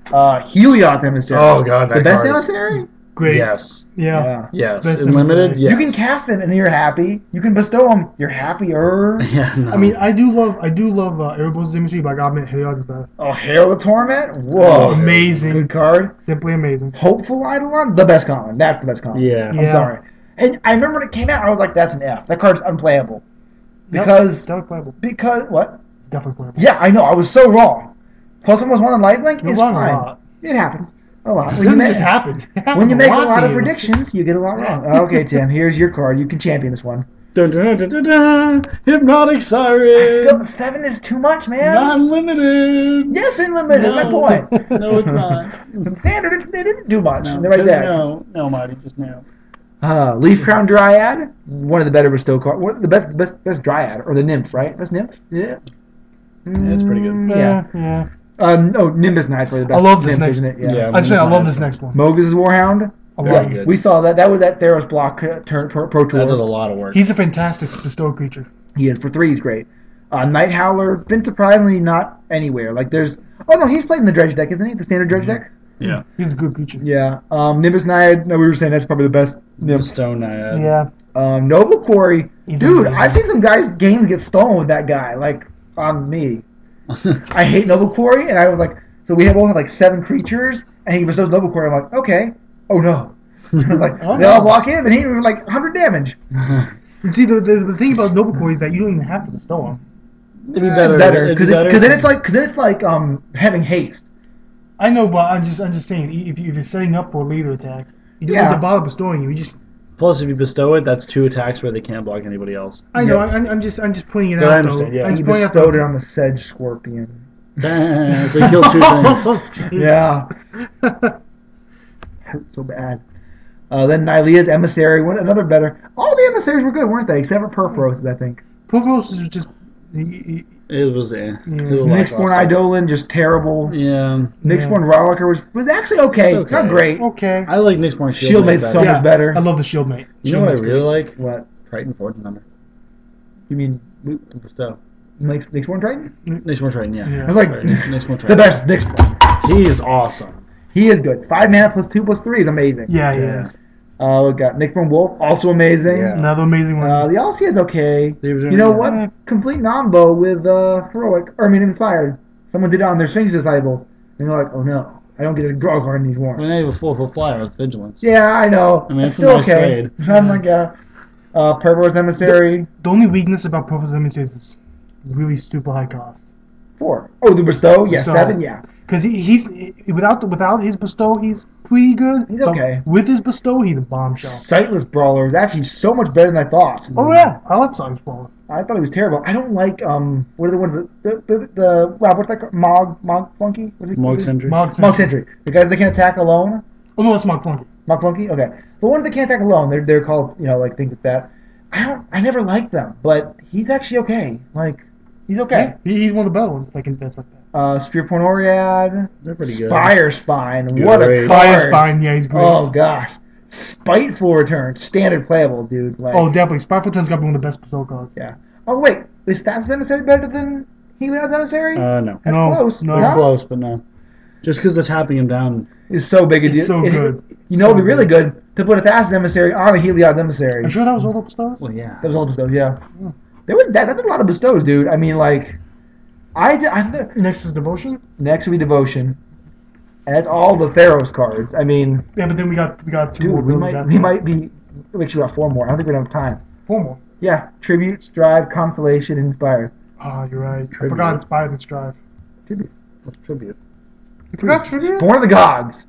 Heliod's Emissary. Oh, God, that the best card is- emissary? Great. Yes. Yeah. Yes. Best In limited, emissary. yes. You can cast them and you're happy. You can bestow them. You're happier. Yeah, no. I mean, I do love Erebos' Emissary, but I gotta admit, Heliod is better. Oh, Herald of Torment? Whoa. Amazing. Good card. Simply amazing. Hopeful Eidolon? The best common. That's the best common. yeah. Yeah. I'm sorry. And I remember when it came out, I was like, that's an F. That card's unplayable. Yep, Because, definitely playable. what? Definitely playable. Yeah, I know. I was so wrong. Plus one was one on Lifelink You're is wrong fine. a lot. It happens. A lot. It When you, doesn't make, just happen. It when happens you make a lot lot to of you. predictions, you get a lot wrong. Okay, Tim, here's your card. You can champion this one. Dun, dun, dun, dun, dun. Hypnotic Siren. Still, 7 is too much, man. Non-limited. Yes, unlimited is my No. point. No, it's not. In standard, it isn't too much. No, They're right just there. No, Marty, just no. Leaf Crown Dryad, one of the better bestow cards. The best Dryad, or the Nymph, right? Best Nymph? Yeah. it's pretty good. Yeah. Yeah. Nimbus Knight's probably the best. I love this Nymph, next- isn't it? Yeah. Yeah. I say I love this next one. Mogus' Warhound. I Very love him. good. We saw that. That was at Theros block turn pro tour. That does a lot of work. He's a fantastic bestow creature. He is for 3. He's great. Night Howler been surprisingly not anywhere. Like there's. Oh no, he's played in the dredge deck, isn't he? The standard dredge deck. Yeah. He's a good creature. Yeah. Nimbus Knight. No, we were saying that's probably the best. Nymph. Stone Naiad. Yeah. Noble Quarry. He's Dude, amazing. I've seen some guys' games get stolen with that guy. Like on me. I hate Noble Quarry, and I was like, so we both have like 7 creatures, and he bestows Noble Quarry. I'm like, okay. Oh no. I was like, Oh, they all no. block him, and he was like 100 damage. You see, the thing about Noble Core is that you don't even have to bestow him. It'd be It's better. better It'd be because better then it's like having haste. I know, but I'm just saying, if you're setting up for a leader attack, you don't Yeah. have to bother bestowing you. You just, Plus, if you bestow it, that's 2 attacks where they can't block anybody else. I know, Yep. I'm just pointing it But out. I understand, though. yeah. I'm He just pointing out bestowed it on the Sedge Scorpion. So you kill 2 things. Yeah. Hurt so bad. Then Nylea's Emissary, another better. All the emissaries were good, weren't they? Except for Purphoros, I think. Provos is just. It was, It was Nyxborn lackluster. Eidolon, just terrible. Yeah. Nyxborn Rollicker was actually okay. It's okay. Not great. Okay. I like Nyxborn Shield Mate Mate's so better. much better. I love the Shield Mate. You know what I Shield Mate's really like? What? Triton Fortune Number. You mean To bestow. Nyxborn Triton? Nyxborn Triton, yeah. Yeah. I was like, Sorry, Nyxborn the Triton. best Nyxborn. He is awesome. He is good. 5 mana plus 2 plus 3 is amazing. Yeah, yeah. We got Nyxborn Wolf, also amazing. Yeah. Another amazing one. The Alciad's okay. You You know what? Complete non-bow with Inspired. Someone did it on their Sphinx Disciple. And they're like, oh no, I don't get a draw card anymore. When they have a 4-4 flyer with Vigilance. Yeah, I know. I mean, it's it's a still nice okay. trade. I'm like, Purpose Emissary, The only weakness about Provos Emissary is it's really super high cost. 4. Oh, the Bestow? Yeah, Bestow. 7, yeah. Because he's without his bestow, he's pretty good. He's okay. With his bestow, he's a bombshell. Sightless Brawler is actually so much better than I thought. Oh yeah, I love Silas Brawler. I thought he was terrible. I don't like, what are the ones, the Rob, what's that called? Mog Flunky? What's it Mog called? Sentry. Mog Mog Sentry. The guys that can attack alone. Oh no, it's Mog Flunky. Mog Flunky? Okay. The ones that can't attack alone, they're called, like things like that. I never liked them, but he's actually okay. Like, he's okay. He's one of the better ones that's like that. Spearpoint Oriad. They're pretty good. Spire Spine. What a Great. card. Fire Spine, yeah, he's great. Oh gosh. Spiteful return. Standard playable, dude. Like, Oh, definitely. Spyfoton's got to be one of the best bestow cards. yeah. Oh wait, is Status Emissary better than Heliod's Emissary? No. That's No, close. no. They're close, but no. Just because they're tapping him down. It's so big a deal. It's so good. You know, it'd be really good to put a Thassa's Emissary on a Heliod's Emissary. I'm sure that was all the bestows. Well, yeah. That was all the bestows, yeah. There was that's a lot of bestows, dude. I mean, like, Next is Devotion. next would be Devotion, and that's all the Theros cards. I mean, Yeah, but then we got 2 more. dude, we abilities after might that. be. We actually got 4 more. I don't think we have time. 4 more. Yeah, Tribute, Strive, Constellation, Inspire. Oh, you're right. I Tribute. forgot Inspired and Strive. Tribute. What's tribute? You forgot Tribute? Born of the Gods.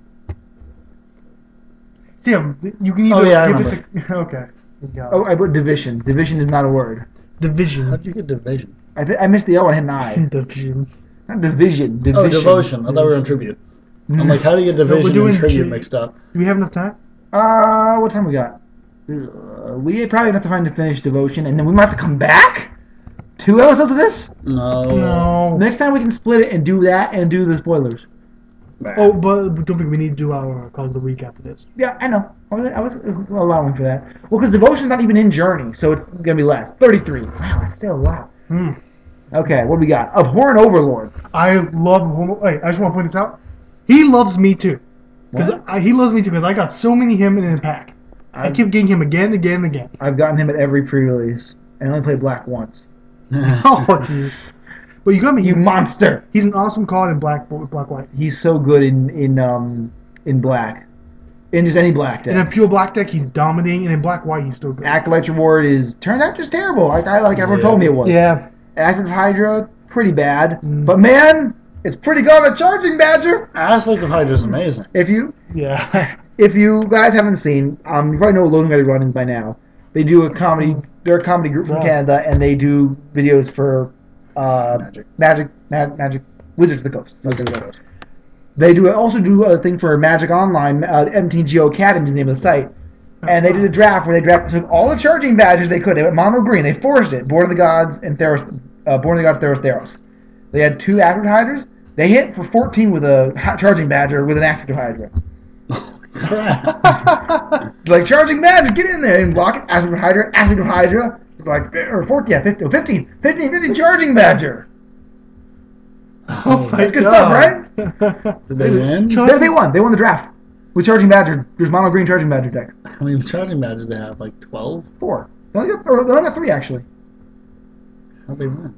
See, you can either Oh, yeah, I give it the... Okay. You got it. Oh, I put Division. Division is not a word. Division. How'd you get division? I missed the O and hit an I. Division. Not Division. Division. Oh, devotion. I thought we were on tribute. I'm like, how do you get we're division doing and tribute G- mixed up? Do we have enough time? What time we got? We probably have enough time to finish Devotion, and then we might have to come back 2 episodes of this? No. No. Next time we can split it and do that and do the spoilers. Oh, but don't think we need to do our Call of the Week after this. Yeah, I know. I was allowing for that. Well, because Devotion's not even in Journey, so it's going to be less. 33. Wow, that's still a lot. Hmm. Okay, what do we got? Abhorrent Overlord. I love. Wait, I just want to point this out. He loves me too. Because he loves me too. Because I got so many him in the pack. I keep getting him again, again, again. I've gotten him at every pre-release. And I only played Black once. Oh jeez. But you got me. You monster! He's an awesome card in black white. He's so good in Black. In just any Black In a deck. pure black deck, he's dominating, and in black white, he's still good. Acolyte's Reward turns out just terrible. Like everyone Yeah. told me it was. Yeah. Active Hydra, pretty bad. Mm. But man, it's pretty good on a Charging Badger! Aspect of Hydra is amazing. If you Yeah. guys haven't seen, you probably know what Loading Ready Run is by now. They do a comedy. They're a comedy group from Wow. Canada, and they do videos for Magic. Magic Wizards of the Coast. They also do a thing for Magic Online. MTGO Academy is the name of the site, and they did a draft where they took all the Charging Badgers they could. They went mono green. They forced it. Born of the Gods and Theros. Born of the Gods, Theros. They had 2 Active Hydras. They hit for 14 with a Charging Badger with an Active Hydra. Like, Charging Badger, get in there and block it. Active Hydra. It's like, or 14, yeah, 15 Charging Badger. Oh my That's good God. stuff, right? Did they win? They won. They won the draft with Charging Badger. There's mono green Charging Badger deck. How many charging badges they have? Like 12? 4. They only got 3 actually. How'd they win?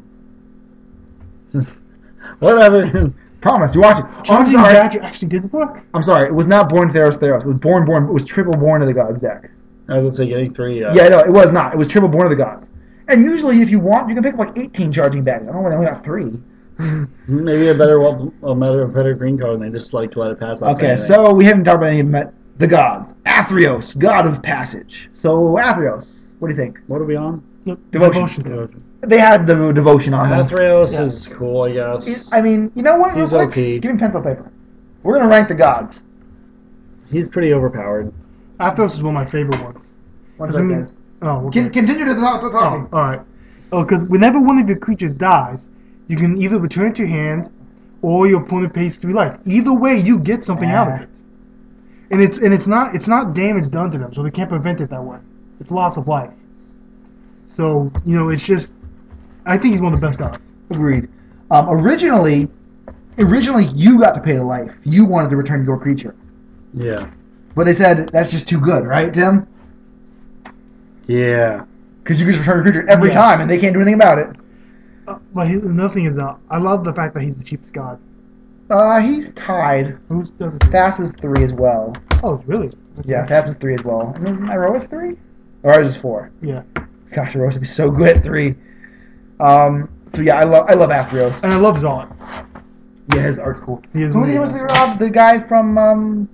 Whatever. Promise. You watch it. Oh, Charging Badger actually did work. I'm sorry. It was not Born Theros. It was Born. It was triple Born of the Gods deck. I was gonna say getting 3. Yeah, no, it was not. It was triple Born of the Gods. And usually, if you want, you can pick up like 18 Charging Badgers. I don't know why they only got 3. Maybe a better green card, and they just like to let it pass. Without saying Okay, anything. so we haven't talked about any of them. The gods. Athreos, God of Passage. So Athreos, what do you think? What are we on? Devotion. They had the devotion on them. Athreos Yeah. is cool, I guess. I mean, you know what? He's Real quick, okay. Give me pencil and paper. We're gonna rank the gods. He's pretty overpowered. Athos is one of my favorite ones. One Doesn't second, mean- guys. Oh, okay. Continue to talking. Oh, alright. Oh, because whenever one of your creatures dies, you can either return it to your hand or your opponent pays 3 life. Either way, you get something out of it. And it's not damage done to them, so they can't prevent it that way. It's loss of life. So, it's just I think he's one of the best gods. Agreed. Originally, you got to pay the life. You wanted to return your creature, Yeah. but they said that's just too good, right, Tim? Yeah. Because you can just return your creature every Yeah. time, and they can't do anything about it. But another thing is, I love the fact that he's the cheapest god. He's tied. Who's the other two? Fast is 3 as well. Oh, it's really? Yeah, Fast is 3 as well. And isn't Iroas 3? Or is it 4? Yeah. Gosh, Iroas would be so good at 3. So yeah, I love Athreos. And I love Zod. Yeah, his art's cool. He is Who's really he supposed to be, Rob? The guy from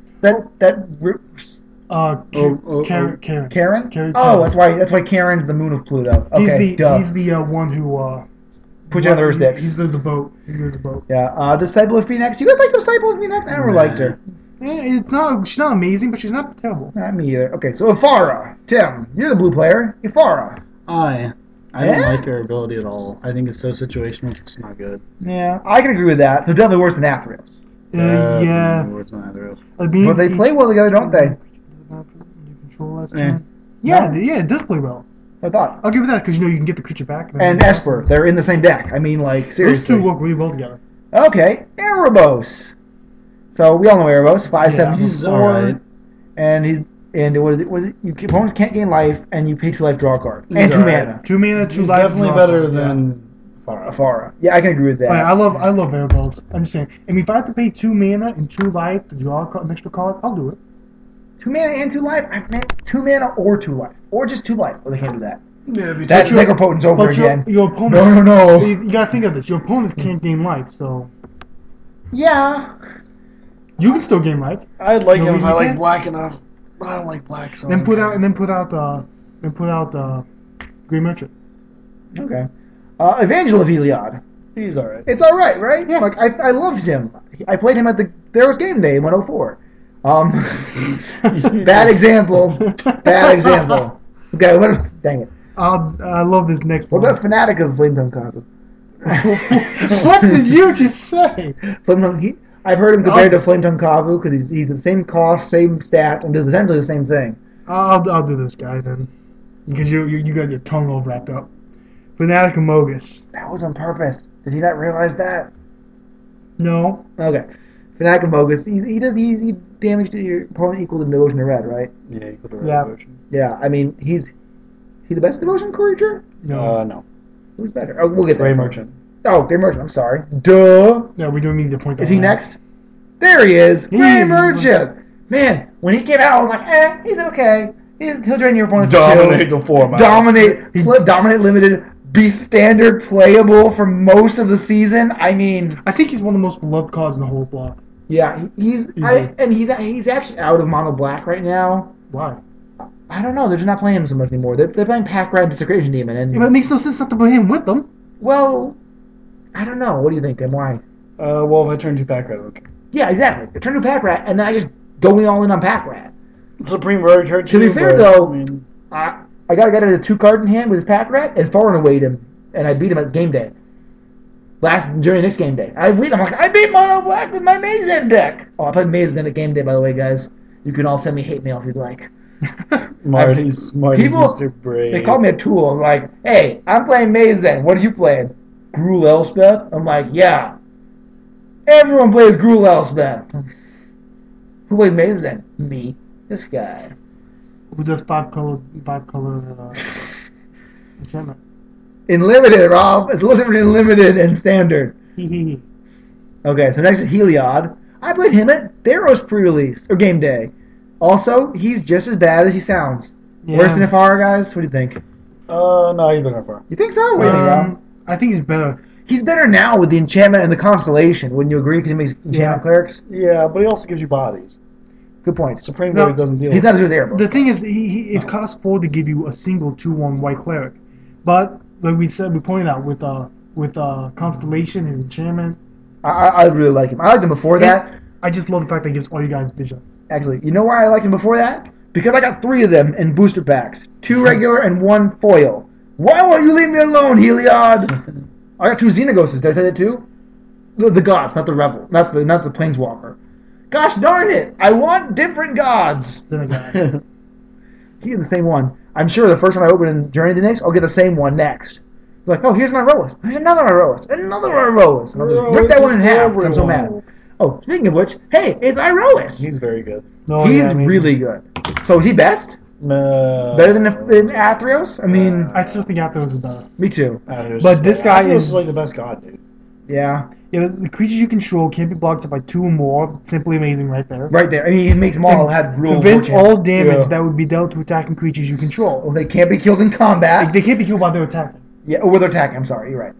Karen. Karen? Karen. Oh, that's why Karen's the moon of Pluto. Okay, duh. He's the one who Put you on the Earth sticks. He's the boat. He moves the boat. Yeah, Disciple of Phoenix. You guys like Disciple of Phoenix? I never liked her. She's not amazing, but she's not terrible. Not me either. Okay, so Ifara. Tim, you're the blue player. Ifara. I Yeah? don't like her ability at all. I think it's so situational, it's just not good. Yeah, I can agree with that. So definitely worse than Athreos. Yeah. Worse than Athreos. I mean, But they play well together, don't they? Control last Eh. turn. Yeah, No. yeah, it does play well. I thought. I'll give it that because you can get the creature back. And Esper, they're in the same deck. I mean, like, those seriously. two work really well together. Okay, Erebos. So we all know Erebos, 5/7 He's 4, alright. and what is it? You opponents can't gain life, and you pay 2 life, draw a card, He's and 2 alright. mana. 2 mana, 2 He's life. definitely draw better card, yeah. than Farah. Ifara. Yeah, I can agree with that. Oh, yeah, I love Erebos. I'm just saying. I mean, if I have to pay 2 mana and 2 life to draw an extra card, I'll do it. 2 mana and 2 life. I meant 2 mana or 2 life, or just 2 life. Well, they can't do that. Yeah, That's your- Necropotent's over But again. your opponent. No. You gotta think of this. Your opponent can't gain life, so Yeah. you can still gain life. I'd like No, him if you I like can't? black enough. I don't like black, so Then put out Green Merchant. Okay. Evangel of Heliod. he's alright. It's all right? Yeah. Like I loved him. I played him at the Theros game day in 104. Bad example. Bad example. Okay, dang it. I love this next What one. about Fnatic of Flame Tongue Kavu? What did you just say? I've heard him compared to Flame Tongue Kavu because he's the same cost, same stat, and does essentially the same thing. I'll do this guy then, because you got your tongue all wrapped up. Fnatic Amogus. That was on purpose. Did he not realize that? No. Okay. Fnatic Amogus, he damage to your opponent equal to Devotion to Red, right? Yeah, equal to Yeah. Revolution. Yeah, I mean, he's he the best Devotion creature? No. No. Who's better? Oh, we'll get there. Gray Merchant. Oh, Gray Merchant, I'm sorry. Duh. No, we don't need to point that Is he out. next? There he is. Gray He- Merchant. Man, when he came out, I was like, he's okay. He'll drain your opponent's Dominate the format. Dominate limited, be standard playable for most of the season. I mean, I think he's one of the most beloved cards in the whole block. yeah, he's actually out of mono black right now. Why? I don't know. They're just not playing him so much anymore. They're playing Pack Rat Desecration Demon, and It makes no sense not to play him with them. well, I don't know. What do you think, Tim? Why? Well, if I turn 2 Pack Rat, okay. Yeah, exactly. I turn to Pack Rat, and then I just go all in on Pack Rat. Supreme Rogue card To be too, fair, but, though, I mean, I got a 2-card in hand with his Pack Rat and far and away him, and I beat him at game day. During next game day, I'm like, I beat Mono Black with my Mazen deck. Oh, I played Mazen at game day, by the way, guys. You can all send me hate mail if you'd like. Marty's People- Mr. Brave. They called me a tool. I'm like, hey, I'm playing Mazen. What are you playing? Gruul Elspeth? I'm like, yeah. Everyone plays Gruul Elspeth. Who played Mazen? Me. This guy. Who does five color enchantment? In limited, Rob. It's limited in limited and standard. Hee hee hee. Okay, so next is Heliod. I played him at Theros pre-release, or game day. Also, he's just as bad as he sounds. Yeah. Worse than Ifara, guys? What do you think? No, you've been that far. You think so? What do you think, Rob? I think he's better. He's better now with the enchantment and the constellation. Wouldn't you agree? Because he makes enchantment Yeah. clerics. Yeah, but he also gives you bodies. Good point. Supreme No, Rogue doesn't deal He's with not as good as Erebos. The thing is, it's cost 4 to give you a single 2/1 white cleric, but like we pointed out with Constellation, his enchantment. I really like him. I liked him before that. I just love the fact that he gives all you guys visions. Actually, you know why I liked him before that? Because I got 3 of them in booster packs. 2 regular and 1 foil. Why won't you leave me alone, Heliod? I got 2 Xenagoses. Did I say that too? The gods, not the Revel, not the Planeswalker. Gosh darn it! I want different gods. Then I got He get the same one. I'm sure the first one I open in Journey to the Next, I'll get the same one next. Like, oh, here's an Iroas. Here's another Iroas. Another Iroas. And I'll just rip that one in half because I'm so mad. Oh, speaking of which, hey, it's Iroas. He's very good. no, He's yeah, I mean, really good. So is he best? No. Better than Athreos? I mean, I still think Athos is better. me too. But this guy Athos is- like the best god, dude. Yeah, Yeah, the creatures you control can't be blocked by 2 or more. Simply amazing, right there. right there. I mean, he makes them all have rule Prevent fortune. all damage Yeah. that would be dealt to attacking creatures you control. Well, they can't be killed in combat. They can't be killed while they're attacking. Yeah, or with attacking. I'm sorry, you're right.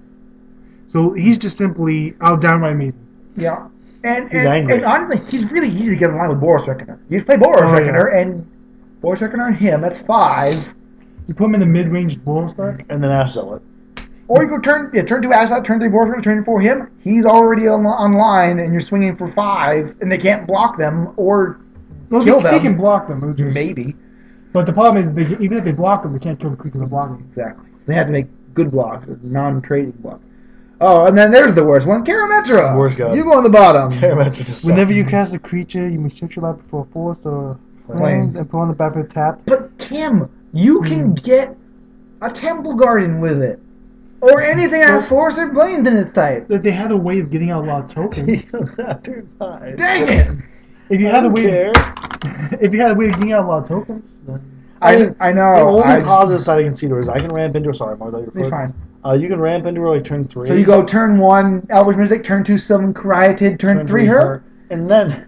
So he's just simply downright amazing. Yeah. He's angry. And honestly, he's really easy to get in line with Boros Reckoner. You just play Boros Oh, Reckoner, and Boros Reckoner and him, that's 5. You put him in the mid-range Boros deck. And then Ash Zealot. Or you go turn 2 Ashlat, turn 3 Boros Reckoner, turn 4 him. He's already on line, and you're swinging for 5, and they can't block them, or Well, kill they them. can block them. they'll just- Maybe. But the problem is, even if they block them, they can't kill the creature they're blocking. Exactly. So they have to make good blocks, non-trading blocks. Oh, and then there's the worst one, Karametra. Worst god. You go on the bottom. Karametra just Whenever you sucks. cast a creature, you may search your life before a forest or Plains. plains and put on the battlefield tapped. But Tim, you can get a Temple Garden with it. Or anything that has Forest or Plains in its type. That they had a way of getting out a lot of tokens. Turn 5. Dang it! If you I had a don't way, care. if you had a way of getting out a lot of tokens, then I The know. only positive side I can see to it is I can ramp into her. Sorry, Martha, You're fine. You can ramp into her like turn 3. So you go turn 1, Elvish Mystic, turn 2, Sylvan Caryatid, turn 3, her. And then.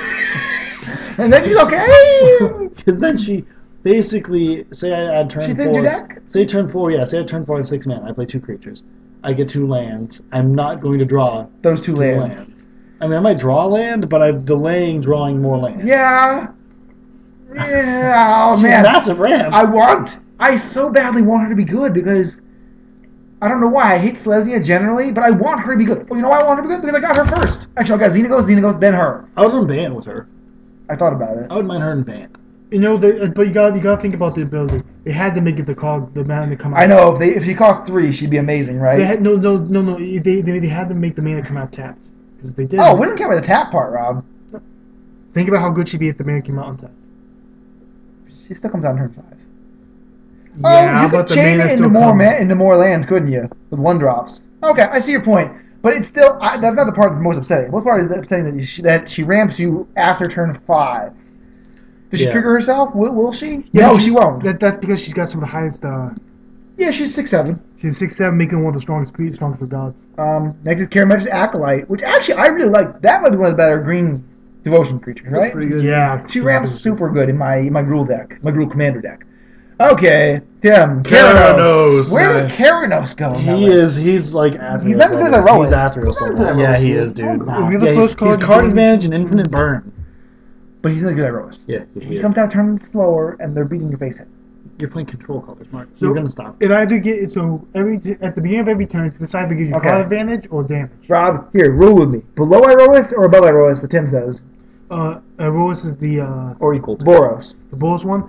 And then she's okay! Because then she basically, say I add turn She 4. thins your deck? Say turn 4, yeah. Say I turn 4, I have 6 mana. I play 2 creatures. I get 2 lands. I'm not going to draw Those 2 2 lands. I mean, I might draw land, but I'm delaying drawing more land. Yeah. Yeah, oh She's man. massive ramp. I so badly want her to be good because I don't know why. I hate Selesnya generally, but I want her to be good. Well, you know why I want her to be good? Because I got her first. Actually, I got Xenagos, then her. I would run Bant with her. I thought about it. I wouldn't mind her in Bant. You know, but you gotta think about the ability. They had to make it the man to come out. I know if she cost 3, she'd be amazing, right? They had no. They had to make the mana come out tapped. Because they did. Oh, we didn't care about the tap part, Rob. Think about how good she'd be if the mana came out untapped. She still comes out on turn 5. Yeah, you but could the chain mana it still into more lands, couldn't you? With 1-drops. Okay, I see your point. But it's still that's not the part that's most upsetting. What part is upsetting that she ramps you after turn 5? Does she trigger herself? Will she? Yeah, no, she won't. That's because she's got some of the highest. Yeah, she's 6'7". She's 6'7", making her one of the strongest of gods. Next is Karametra's Acolyte, which actually I really like. That might be one of the better green devotion creatures, right? That's pretty good. Yeah. She ramps super good in my Gruul deck, my Gruul Commander deck. Okay, Tim. Keranos. Where does Keranos go? He's like Athreos. He's not as good as Aerois. He's Athreos level. Yeah, he is, dude. You're the first He's card card to- advantage and infinite burn. But he's not as good at Aerois. Yeah, he He is. comes down turn slower, and they're beating your face in. You're playing control colors, Mark. So- You're gonna stop. It either get so at the beginning of every turn, it's either gives you Okay. card advantage or damage. Rob, here, rule with me. Below Aerois or above Aerois, the Tim says. Aerois is the Or equal to. Boros. Boros one.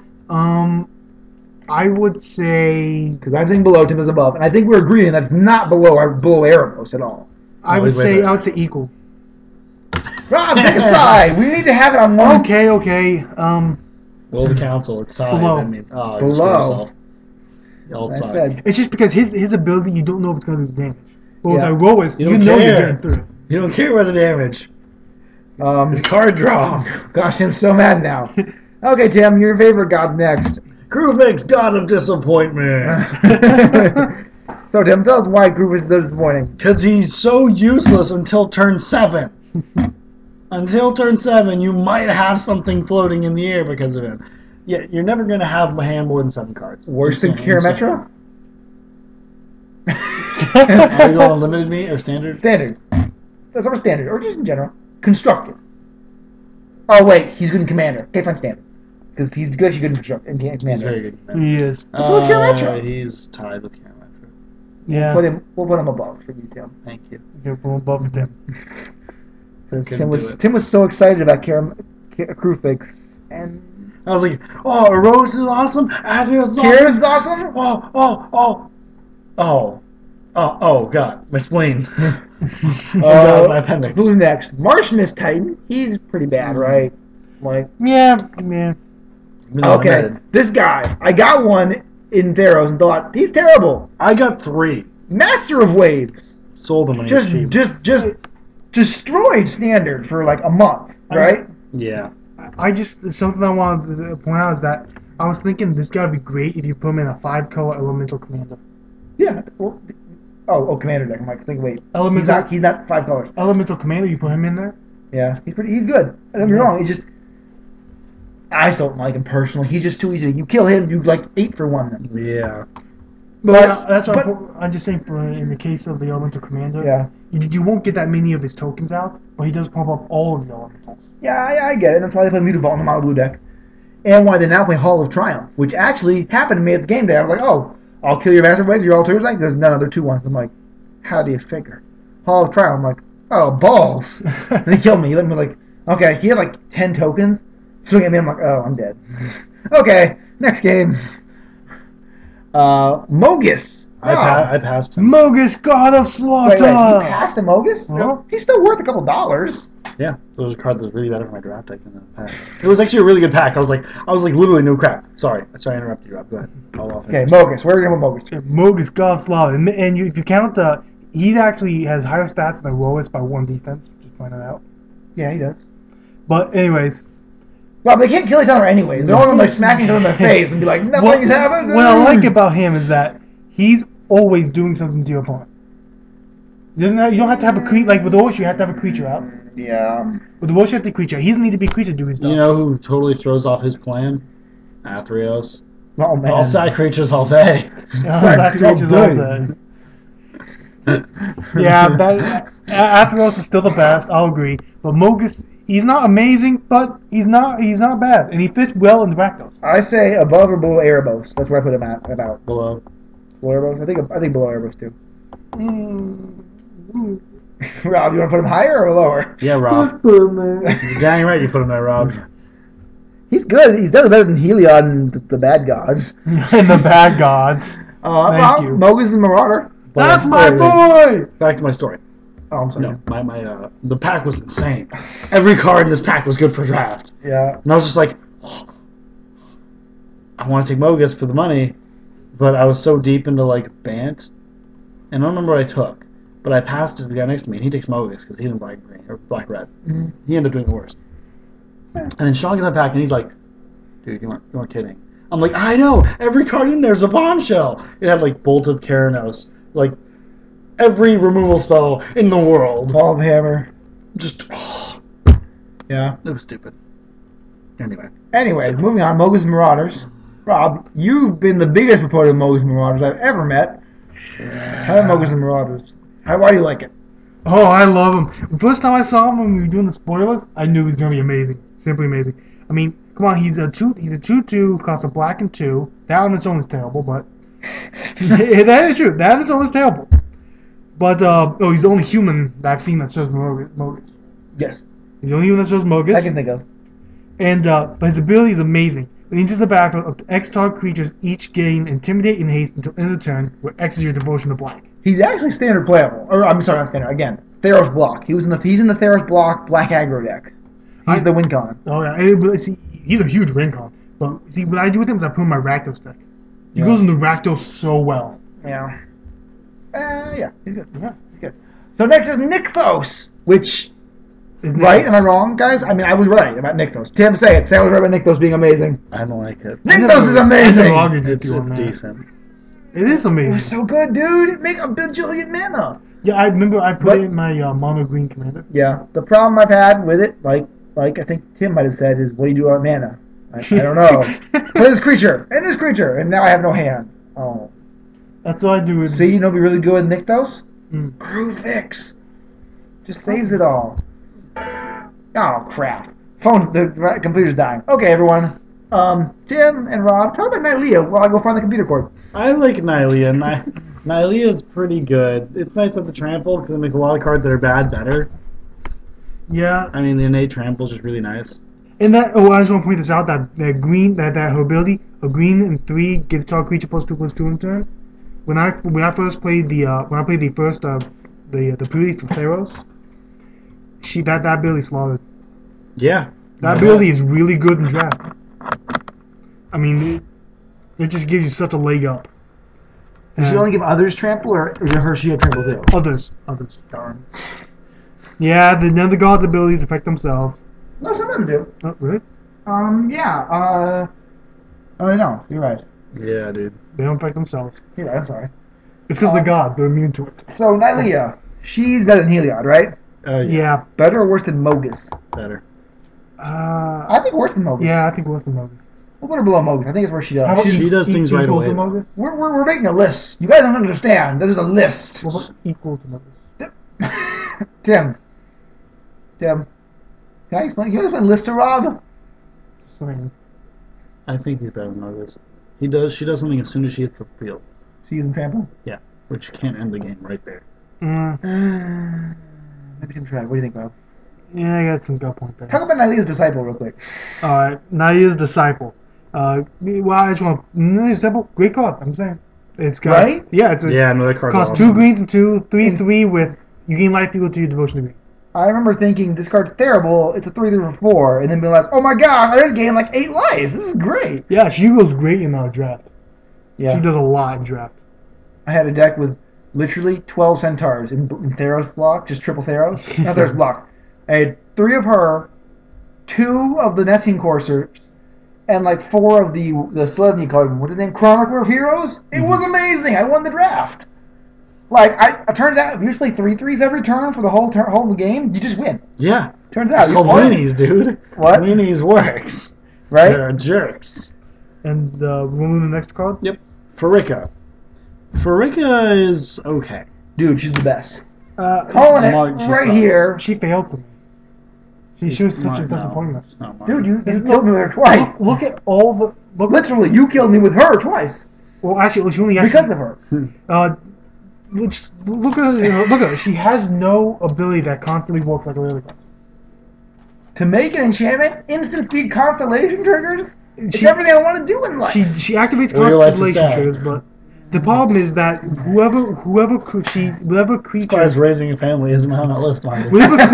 I would say Because I'm saying below, Tim is above. And I think we're agreeing that's not below Aerois at all. I would say equal. Rob, pick a side. We need to have it on one. Okay. Will the council? It's tied. Below. I mean, oh, Below. You screwed yourself. Y'all I suck. said, It's just because his ability, you don't know if it's going to do damage. But with Yeah. Aerois, You you don't know you're care. getting through. You don't care about the damage. It's card draw. gosh, I'm so mad now. Okay, Tim, your favorite god's next. Kruvix, god of disappointment. So, Tim, tell us why Groove is so disappointing. Because he's so useless until turn 7. Until turn 7, you might have something floating in the air because of him. Yeah, you're never going to have a hand more than 7 cards. Worse than Insane. Karametra? Are you going limited me or standard? Standard. That's our standard, or just in general. Constructed. Oh, wait, he's good in Commander. Okay, fine, standard. Because he's good in Commander. He's very good. He is. So is Karametra. He's tied with Karametra. Yeah. We'll put him above for you, Tim. Thank you. You're above them. Because Couldn't Tim was so excited about Krufix, and I was like, oh, Rose is awesome. Adriel's is awesome. Kira's awesome. Oh, God. My spleen. God, my appendix. Who's next? Martimus Titan. He's pretty bad, right? Like, Yeah. okay, this guy. I got one in Theros and thought he's terrible. I got 3. Master of Waves. Sold them when he was cheap. Just destroyed Standard for like a month, right? Yeah. Something I wanted to point out is that I was thinking this guy would be great if you put him in a 5-color elemental commander. Yeah. Well, Commander deck. I'm like, wait. Elemental, He's not 5 colors. elemental commander, you put him in there? Yeah, he's good. Don't get me wrong. He's just, I still don't like him personally. He's just too easy. You kill him, you like 8 for 1. Yeah. But That's what I'm just saying for in the case of the elemental commander. yeah, You won't get that many of his tokens out, but he does pump up all of the elementals. yeah, I get it. That's why they play Mutavault in the Mono Blue deck, and why they now play Hall of Triumph, which actually happened to me at the game day. I was like, oh, I'll kill your Master Blades, your all 2s. Like, there's none other 2/1s. I'm like, how do you figure? Hall of Triumph. I'm like, oh, balls. And he killed me. He let me like, okay. He had like 10 tokens. Swing at me. I'm like, oh, I'm dead. Okay, next game. Mogus. I passed him. Mogus, God of Slaughter! Wait, you passed a Mogus? Huh? He's still worth a couple dollars. Yeah, it was a card that was really better for my draft deck than the pack. It was actually a really good pack. I was like literally no crap. Sorry, I interrupted you, Rob. Go ahead. Okay, Mogus. Where are we going with Mogus? Mogus, God of Slaughter. And if you count he actually has higher stats than Aerois by 1 defense, just point it out. Yeah, he does. But anyways, Well, they can't kill each other anyways. They're all gonna like smack each other in the face and be like, nothing's happening. what I like about him is that he's always doing something to your opponent. You don't have to have a creature, like with Osh, you have to have a creature out. Yeah. With the Osh, you have the creature. He doesn't need to be a creature to do his stuff. You know who totally throws off his plan? Athreos. Oh man. All side creatures all day. Sack creatures all day. Yeah, Athreos is still the best. I'll agree. But Mogus, he's not amazing, but he's not bad, and he fits well in the Rakdos. I say above or below Erebos. That's where I put him at. About Below. below Erebos. I think below Erebos too. Mm. Rob, you want to put him higher or lower? Yeah, Rob. You're dang right you put him there, Rob. He's good. He's definitely better than Heliod and the bad gods. And the bad gods. Thank you. Mogus and Marauder. That's my boy! Back to my story. Oh, I'm sorry. No, the pack was insane. Every card in this pack was good for draft. Yeah. And I was just like, oh, I want to take Mogus for the money, but I was so deep into like Bant, and I don't remember what I took, but I passed it to the guy next to me, and he takes Mogus because he's in black green or black red. Mhm. He ended up doing worse. And then Sean gets my pack, and he's like, "Dude, you weren't kidding." I'm like, "I know. Every card in there's a bombshell." It had like Bolt of Keranos, like every removal spell in the world. Ball of Hammer. Just, Yeah. it was stupid. Anyway. Anyway, moving on. Mogus and Marauders. Rob, you've been the biggest proponent of Mogus and Marauders I've ever met. How about Mogus and Marauders? Why do you like it? Oh, I love him. The first time I saw him when we were doing the spoilers, I knew he was gonna be amazing. Simply amazing. I mean, come on, he's a 2/2, costs a black and 2. That on its own is terrible, but that is true. That on its own is terrible. But he's the only human that I've seen that shows Mogus. Yes. He's the only human that shows Mogus. I can think of. And but his ability is amazing. When he enters the battlefield, up to X target creatures each gain Intimidate and Haste until end of the turn, where X is your devotion to black. He's actually standard playable. Or I'm sorry, not standard. Again, Theros block. He's in the Theros block black aggro deck. He's the win con. Oh yeah, but see, he's a huge win con. But see, what I do with him is I put him in my Rakdos deck. He Yeah. goes into Rakdos so well. Yeah. Yeah, he's good. Yeah. He's good. So next is Nykthos, which, Isn't right? it? Am I wrong, guys? I mean, I was right about Nykthos. Tim, say it. Say I was right about Nykthos being amazing. I don't like it. Nykthos is I never amazing. argued with It's you on that. decent. It is It amazing. was so good, dude. It make a bajillion mana. Yeah, I remember I put But- it in my mono green commander. Yeah. The problem I've had with it, like I think Tim might have said, is what do you do about mana? I don't know. Play this creature and this creature, and now I have no hand. Oh. That's what I do with. See, you know, be really good with Nykthos. Mm. Crew fix. Just saves it all. Oh crap! The computer's dying. Okay, everyone. Tim and Rob, talk about Nylea while I go find the computer cord. I like Nylea. Nylea is pretty good. It's nice to have the trample because it makes a lot of cards that are bad better. Yeah, I mean, the innate trample is just really nice. and that. Oh, I just want to point this out that green that her ability, a green and 3 give target creature +2/+2 in turn. When I first played the pre-release of Theros, that ability slaughtered. Yeah. That ability is really good in draft. I mean, it just gives you such a leg up. Does she And only give others trample, or is it her she had trample too? others. Darn. Yeah, none of the gods' abilities affect themselves. No, some of them do. Oh, really? Yeah. Oh, no, you're right. Yeah, dude. They don't affect themselves. You're right. I'm sorry. It's because they're gods. They're immune to it. So Nylea, she's better than Heliod, right? Yeah. Better or worse than Mogus? Better. I think worse than Mogus. Yeah, I think worse than Mogus. We'll put her below Mogus. I think it's where she does. How about She does things right equal away, to though. Mogus? We're making a list. You guys don't understand. This is a list. What about equal to Mogus? Tim. Can I explain? Can you explain list to Rob? Sorry. I think he's better than Mogus. She does something as soon as she hits the field. She using trample? Yeah. Which can't end the game right there. Maybe Tim try. What do you think, Rob? Yeah, I got some gut point there. Talk about Nylea's disciple real quick. Alright, Naia's Disciple. Well, I just want Naia's Disciple, great card, I'm saying. It's got, Right? Yeah, it's Yeah, no, that card's costs awesome. 2 greens and 3/3 with you gain life equal to your devotion degree. I remember thinking this card's terrible. It's a 3/4, and then being like, "Oh my god, I just gained like 8 life. This is great." Yeah, she goes great in our draft. Yeah. She does a lot in draft. I had a deck with literally 12 centaurs in Theros block, just triple Theros. Not Theros block. I had 3 of her, 2 of the Nessian Coursers, and like 4 of the Selesnya card. What's the name? Chronicler of Heroes? It was amazing. I won the draft. Like, it turns out if you just play 3/3s every turn for the whole game, you just win. Yeah. Turns out It's you called won. weenies, dude. What? Weenies works. Right? They're jerks. And we'll move to the next card. Yep. Farika. Farika is okay. Dude, she's the best. Calling Calling it She right sucks. here. She failed for me. She was such a No, disappointment. it's not mine. Dude, you killed me with her twice. Look at all the. Literally, you killed me with her twice. Well, actually, she only Because of her. Look at her. She has no ability that constantly works like a really good. To make an enchantment, instant speed constellation triggers. It's She- everything I want to do in life. She activates Well, your life is constellation sad. triggers, but the problem is that whoever creature Guys, raising a family isn't how I live my life.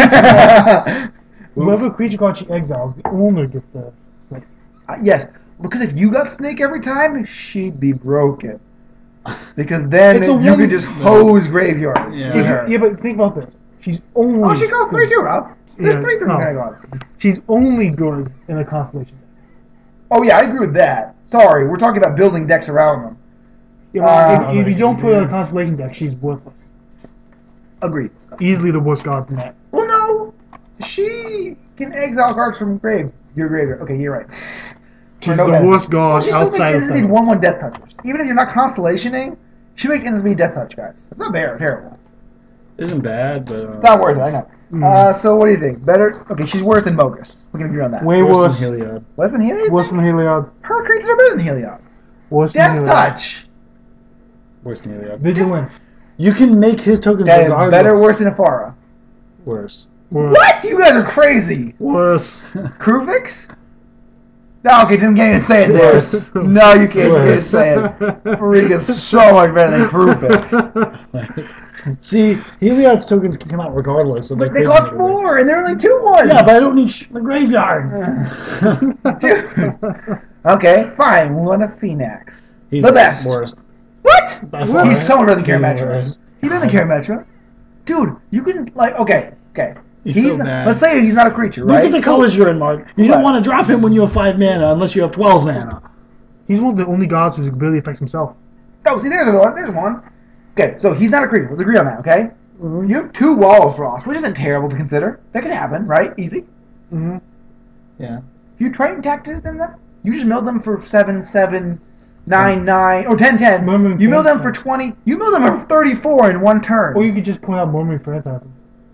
whoever creature card she exiles, the owner gets the snake. Yes, because if you got Snake every time, she'd be broken. Because then It's a you one- could just hose graveyards. Yeah. with her. Yeah, but think about this. She's only. Oh, she costs 3 too, Rob. There's Yeah, 3 no. gods. She's only good in a constellation deck. Oh yeah, I agree with that. Sorry, we're talking about building decks around them. Yeah, well, Uh, if you don't put her in a constellation deck, she's worthless. Agreed. Easily the worst card from that. Well, no, she can exile cards from your graveyard. Okay, you're right. She's For no the benefit. worst god Well, she still outside of makes instant Thanos. 1/1 death touchers. Even if you're not constellationing, she makes instant speed death touch, guys. It's not bad, terrible. Isn't bad, but It's not worth it. I know. Mm. So what do you think? Better? Okay, she's worse than Mogus. We can agree on that. Way worse worse. than Heliod. Less than Heliod? Worse than Heliod. Her creatures are better than Heliod. Worse than Death Heliod. touch. Worse than Heliod. Vigilance. You can make his tokens That is regardless. better, worse than Afara. Worse. Worse. What? You guys are crazy. Worse. Kruvix? No, okay, Tim can't even say it there. Worse. No, you can't even Worse. say it. Farik is so much better than Kruvix. See, Heliod's tokens can come out regardless. Of But they cost more, and they're only 2/1. Yeah, but I don't need the graveyard. Dude. Okay, fine. We want a Phoenix. He's The best. Worst. What? By far. He's so much better than He's Karametra. worst. He doesn't Karametra. Dude, you can, okay. He's He's so not, bad. let's say he's not a creature, Look right? at the colors you're in, Mark. You What? don't want to drop him when you have 5 mana unless you have 12 mana. He's one of the only gods whose ability affects himself. Oh, see, there's one. There's one. Okay, so he's not a creature. Let's agree on that, okay? Mm-hmm. You have 2 Wall of Frost, which isn't terrible to consider. That can happen, right? Easy. Mm-hmm. Yeah. If you Triton tacted them, you just milled them for 7, 7, 9, 9, or 10, 10. Murmuring You milled them Phantasm. for 20. You milled them for 34 in one turn. Or you could just point out Murmuring Phantasm.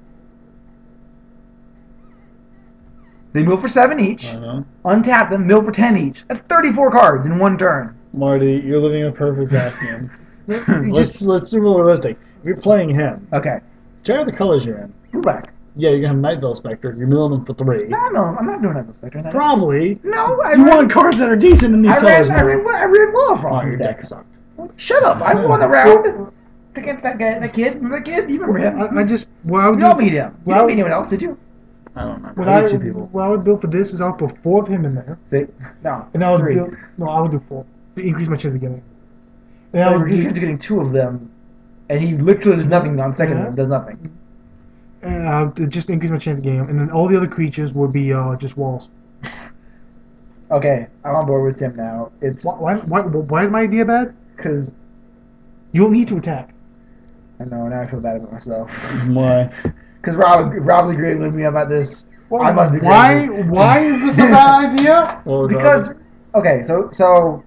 They mill for 7 each. Uh-huh. Untap them, mill for 10 each. That's 34 cards in one turn. Marty, you're living in a perfect vacuum. You let's be realistic. If you're playing him, Okay. check out the colors you're in. Go back. Yeah, you're gonna have Night Veil Spectre. You're milling them for 3. No, I'm not doing that. Spectre. Probably. No, I You ran, want cards that are decent in these I colors. ran, I ran, Mark. I ran Wall of Oh, Frost in your the deck deck. sucked. Shut up! I won the round against that guy, that kid. Remember that kid? You remember him? I just what I would You don't do, meet him. You Well- don't meet anyone else, did you? I don't remember. what I I hate 2 people. what I would build for this is I would put 4 of him in there, See? No. and I would 3. build I would do 4 to increase my chance of getting. And I So would you're do, just getting 2 of them, and he literally does nothing on second Yeah. one. Does nothing. and I would just increase my chance of getting him, and then all the other creatures would be just walls. Okay, I'm on board with Tim now. It's Why is my idea bad? because You don't need to attack. I know now I feel bad about myself. Why? Because Rob's agreeing with me about this. I must be Why? crazy. Why is this a bad idea? Well, Because okay, so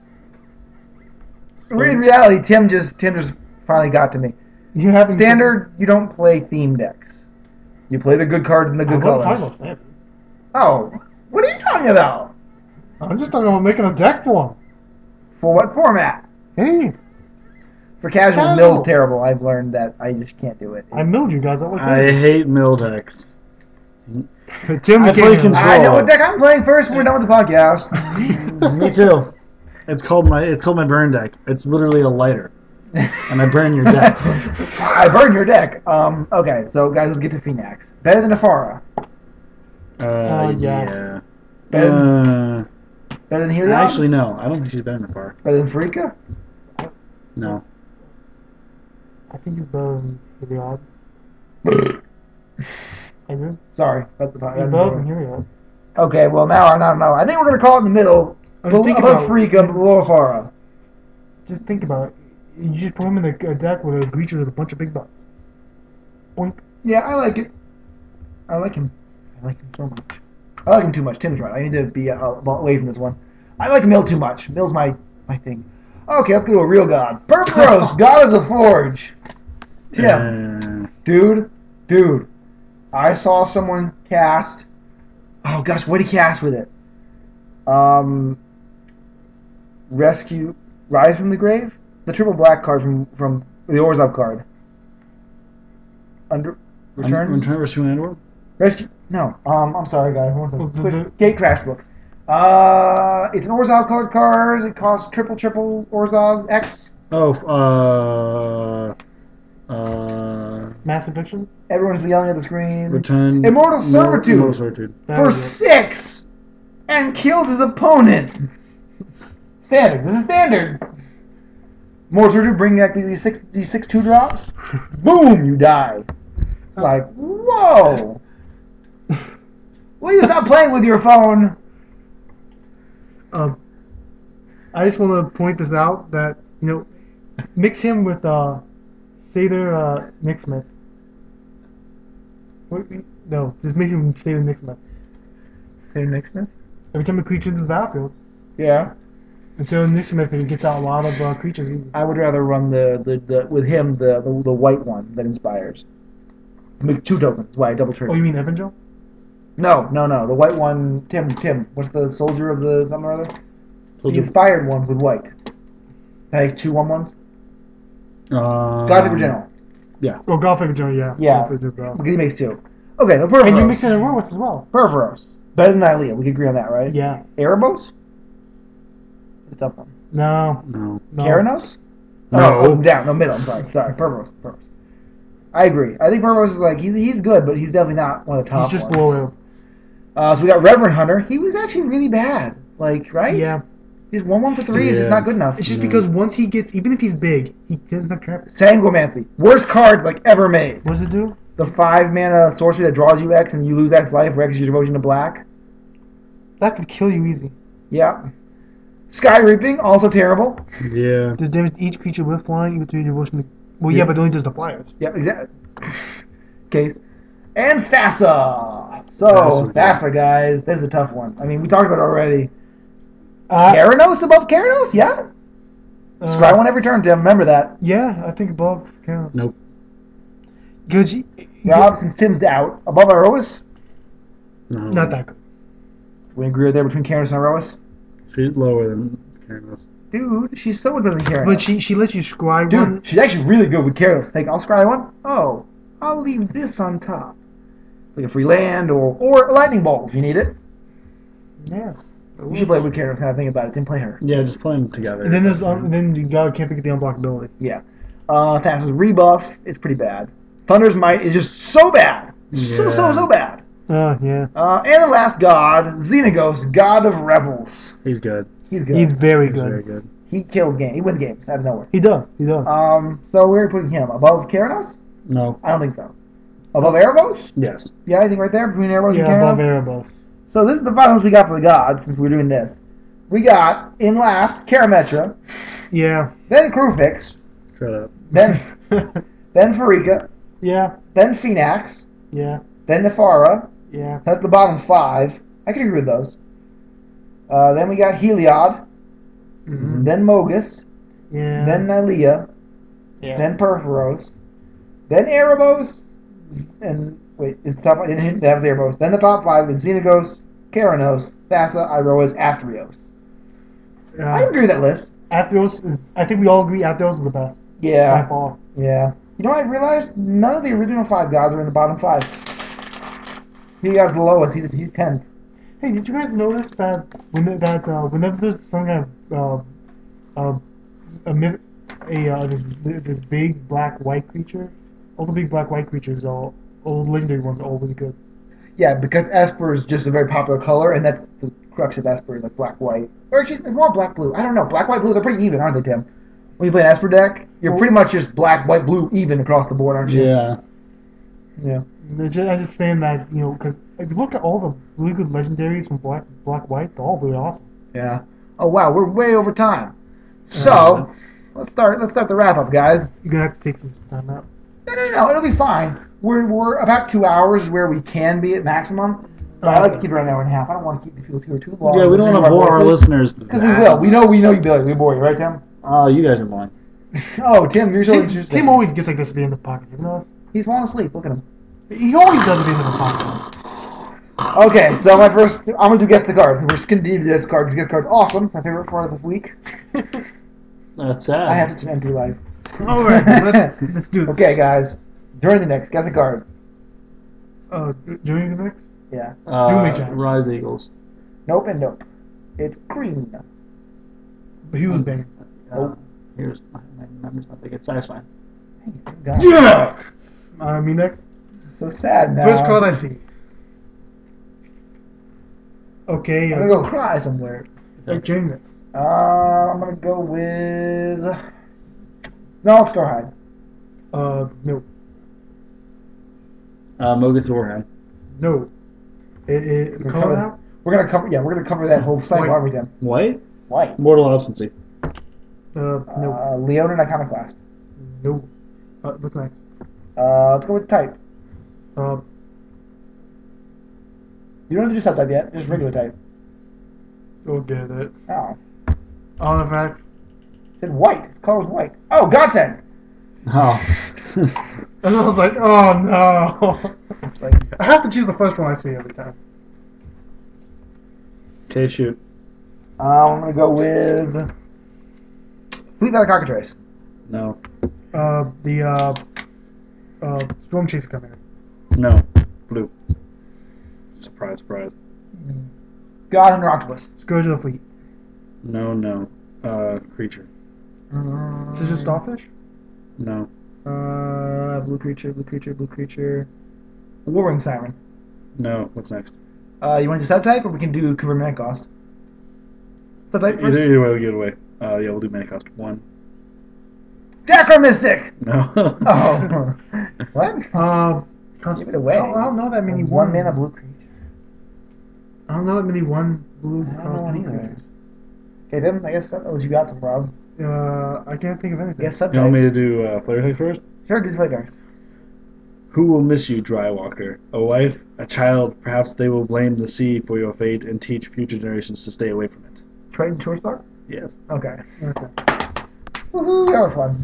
in reality, Tim just finally got to me. You have Standard, you don't play theme decks. You play the good cards and the good colors. Oh, what are you talking about? I'm just talking about making a deck for him. For what format? Hey, For casual, Casual. mill's terrible. I've learned that I just can't do it. I milled you guys. I hate mill decks. Tim I play became control. I know what deck I'm playing first. When we're done with the podcast. Me too. It's called my burn deck. It's literally a lighter, and I burn your deck. I burned your deck. Okay, so guys, let's get to Phoenix. Better than Afara. yeah. Yeah. Better than, better than Heliod? Actually, no. I don't think she's better than Far. Better than Freaka? No. I think he's better than Heliod. I do. Sorry. He's better than Heliod. Okay, well now I don't know. I think we're gonna call it in the middle. I mean, think Above about Freaka, below Afara. Just think about it. You just put him in a deck with a creature with a bunch of big dots. Boink. Yeah, I like it. I like him. I like him so much. I like him too much. Tim's right. I need to be away from this one. I like Mill too much. Mill's my thing. Okay, let's go to a real god. Purphoros, god of the forge. Tim, dude. I saw someone cast. Oh gosh, what did he cast with it? Rescue, Rise from the Grave, the triple black card from the Orzhov card. Return. Return Rescue Andor? Rescue. No. I'm sorry, guys. One second. Well, the- Quick Gate Crash book. It's an Orzhov colored card. It costs triple Orzhov X. Oh, Mass Eviction? Everyone's yelling at the screen. return. Immortal Servitude. Immortal Servitude. That For was it. 6! And killed his opponent. Standard. This is standard. Immortal Servitude, bring back these six 2-drops. Boom, you die. It's like, whoa. Will you stop playing with your phone? I just want to point this out that, mix him with Seder Nixmith. No, just make him Seder Nixmith. Seder Nixmith? Every time a creature enters the battlefield. Yeah. And Seder Nixmith, he gets out a lot of creatures. Easy. I would rather run the with him the white one that inspires. Make 2 tokens. That's why I double trigger. Oh, you mean Evangel? No. The white one, Tim. What's the soldier of the something or other? The Soldier. inspired one with white. That makes 2 1/1s. Gothic General. Oh, Gothic General, yeah. Yeah. Gothic General. Because he makes 2. Okay, the Perforos. And you mix it in Roros as well. Perforos. Better than Nylea. We can agree on that, right? Yeah. Erebos? It's a tough one. No. No. Keranos? No. Oh, down. No, middle. I'm sorry. Perforos. I agree. I think Perforos is like, he's good, but he's definitely not one of the top He's just ones. below him. So we got Reverend Hunter. He was actually really bad. Like, right? Yeah. He's 1/1 for 3 is just Yeah. not good enough. It's just No. because once he gets, even if he's big, he doesn't have trample. Sanguimancy. Worst card like ever made. What does it do? The 5-mana sorcery that draws you X and you lose X life, or X is your devotion to black. That could kill you easy. Yeah. Sky Reaping, also terrible. Yeah. Does damage to each creature with flying equal to your devotion to... Well, yeah, but it only does the flyers. Yeah, exactly. Case. And Thassa. So, Thassa. Thassa, guys. This is a tough one. I mean, we talked about it already. Uh, Keranos above Keranos? Yeah. Scry one every turn, Tim. Remember that. Yeah, I think above Keranos. Nope. Because Rob, since Tim's out, above Aroas? No. not that good. We agree right there between Keranos and Aroas? She's lower than Keranos. Dude, she's so much better than Keranos. But she lets you scry Dude, one. she's actually really good with Keranos. Like, I'll scry one. Oh, I'll leave this on top. Like a free land or a lightning bolt if you need it. Yeah. You should play with Keranos. Kind of think about it. Didn't play her. Yeah, just play them together. And then there's then you can't forget the unblockability. Yeah. Thassa's rebuff is pretty bad. Thunder's Might is just so bad. So bad. Yeah. And the last god, Xenagos, God of Rebels. He's good. He's good. He's very He's good. very good. He kills games. He wins games out of nowhere. He does. So we're putting him above Keranos? No. I don't think so. Above Erebos? Yes. Yeah, I think right there between Erebos and Yeah, Keranos. above Erebos. So this is the finals we got for the gods since we're doing this. We got in last Karametra, Yeah. then Krufix, Shut up. then Farika, Yeah. then Phoenix, Yeah. then Nefara. Yeah. That's the bottom 5. I can agree with those. Then we got Heliod, Mhm. then Mogus, Yeah. then Nylea, yeah. then Perforos, then Erebos, and wait, it's top. I didn't have the Erebos. Then the top 5 is Xenagos, Keranos, Thassa, Iroas, Athreos. I agree with that list. Athos is. I think we all agree Athos is the best. By Yeah, far. yeah. You know what I realized? None of the original 5 gods are in the bottom 5. He guys below us. He's 10th. Hey, did you guys notice that whenever there's some kind of this big black white creature, all the big black white creatures, all the legendary ones, are all really good. Yeah, because Esper is just a very popular color, and that's the crux of Esper, like black-white. Or actually, it's more black-blue. I don't know. Black-white-blue, they're pretty even, aren't they, Tim? When you play an Esper deck, you're pretty much just black-white-blue even across the board, aren't you? Yeah. Yeah. I'm just saying that, because if you look at all the really good legendaries from black white, they're all really awesome. Yeah. Oh, wow, we're way over time. So, let's start the wrap-up, guys. You're gonna have to take some time out. No, it'll be fine. We're about 2 hours where we can be at maximum. But I like to keep it around an hour and a half. I don't want to keep the people here too long. Yeah, we don't want to bore our listeners. Because we will. We know you'd be like, we bore you, right, Tim? Oh, you guys are boring. Oh, Tim, you're so interesting. Tim always gets like this at the end of the podcast. You know? He's falling asleep. Look at him. He always does at the end of the podcast. Okay, so I'm going to do guess the cards. We're just going to do this card because guess the card's awesome. It's my favorite part of the week. That's sad. I have such an empty life. All right, let's do this. Okay, guys. During the next, guess a card. During the next? Yeah. Dooming Giant. Rise Eagles. Nope and nope. It's green. But he was banging. Here's my memory's not big. It's fine. God. Yeah! Me next. So sad now. First card I see. Okay. I'm gonna go cry somewhere. Jane next. I'm gonna go with. No, it's Scarhide. No. Mogus Warhead. No. It We're color gonna now? We're gonna cover. Yeah, we're gonna cover that whole cycle, White. aren't we, Tim? White? White. Mortal Obstinacy. No. Leonin Iconoclast. No. What's next? Let's go with type. Uh, You don't have to do subtype yet. Just regular type. Go get it. Oh. Artifact. It said white. Its color was white. Oh, Godsend. Oh. And I was like, oh no. It's like, I have to choose the first one I see every time. Okay, shoot. I'm gonna go with Fleet Valley Cockatrice. No. Storm Chaser coming No. Blue. Surprise, surprise. God Hunter Octopus. Scourge of the Fleet. No. Creature. Scissor Starfish. No. Blue creature. Warring Siren. No. What's next? You want to do subtype, or we can do Cooper Mana Cost? Subtype first. Either way, we'll get away. Yeah, we'll do mana cost 1. Dacromystic! No. Oh. What? Give it away. I don't know that many One mana blue creature. I don't know that many one blue. I don't know one either. Okay, then I guess unless you got some, Rob. I can't think of I anything. guess You want me subtype. to do Flare Attack first? Sure, do play darks. Who will miss you, Drywalker? A wife? A child? Perhaps they will blame the sea for your fate and teach future generations to stay away from it. Triton Tour Star? Yes. Okay. Okay. Woohoo, that was fun.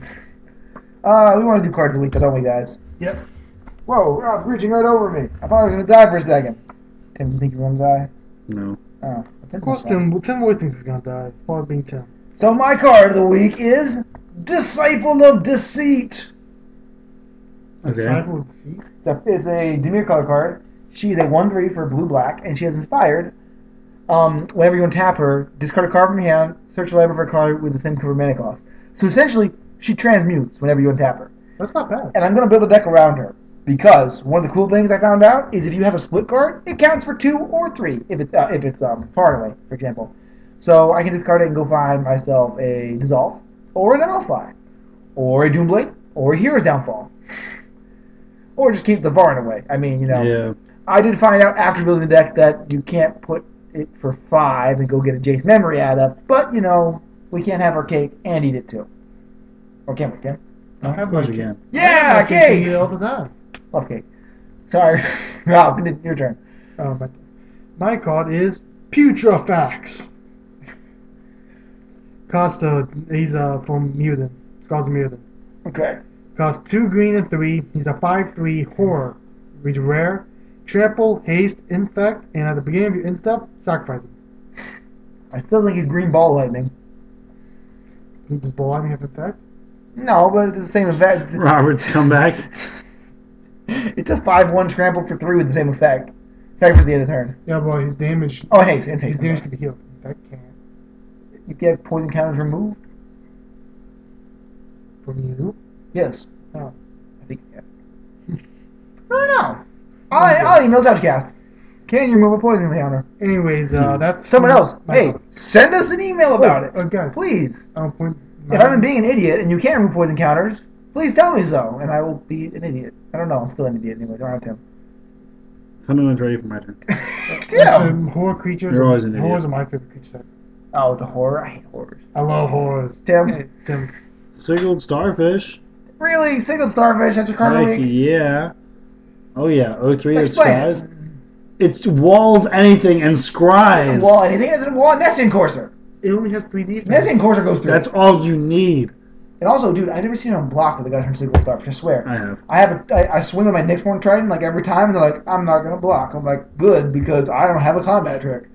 We want to do cards of the week, though, don't we, guys? Yep. Whoa, Rob, reaching right over me. I thought I was going to die for a second. Tim, you think you're going to die? No. Oh. Of course, Tim Roy thinks he's gonna die. It's part of being Tim. So my card of the week is Disciple of Deceit. Okay. Disciple of Deceit. It's a Demir color card. She's a 1/3 for blue-black, and she has inspired. Whenever you untap her, discard a card from your hand, search the library for a card with the same cover mana cost. So essentially, she transmutes whenever you untap her. That's not bad. And I'm going to build a deck around her. Because one of the cool things I found out is if you have a split card, it counts for 2 or 3 if it's far away, for example. So I can discard it and go find myself a Dissolve, or an Nullify, or a Doomblade, or a Hero's Downfall. Or just keep the Varn away. I mean, Yeah. I did find out after building the deck that you can't put it for 5 and go get a Jace Memory out of, but, we can't have our cake and eat it too. Or can we, Tim? Oh, of course you can. Yeah, I cake! eat it all the time. Love cake. Sorry. Rob, your turn. My card is Putrefax. He's from Mutant. Scars of Mutant. Okay. Costs 2 green and 3. He's a 5/3 horror. He's rare. Trample, haste, infect, and at the beginning of your end step, sacrifice him. I still think he's green ball lightning. Does ball lightning have infect? No, but it's the same effect. Robert's comeback. It's a 5/1 trample for 3 with the same effect. Sorry for the end of turn. Yeah, but his damage. Oh, hey, His damage can be healed. Infect can't. You get poison counters removed? From you. Yes. Oh. I think you can. I don't know. I'll email JudgeCast. Can you remove a poison counter? Anyways, that's Someone else. my Hey, card. send us an email about it. Okay. Please. Point If I'm being an idiot and you can't remove poison counters, please tell me so, and I will be an idiot. I don't know. I'm still an idiot anyway. Don't have him. Tell me when it's ready for my turn. Tim. Horror creatures. You're always an idiot. Horrors are my favorite creature type. Oh, the horror. I hate horrors. I love horrors. Tim. Hey, Tim. Sigiled Starfish. Really? Single Starfish? That's your card of the Heck week? yeah. Oh yeah. 03 that Explain scries. It's walls anything and scries. It's a wall. Anything that's a wall. Nessian Courser. It only has 3 defense. Nessian Courser goes through. That's all you need. And also, dude, I've never seen it on block with a guy from Single Starfish. I swear. I have. I swing with my Nyxborn Triton like every time, and they're like, I'm not gonna block. I'm like, good, because I don't have a combat trick.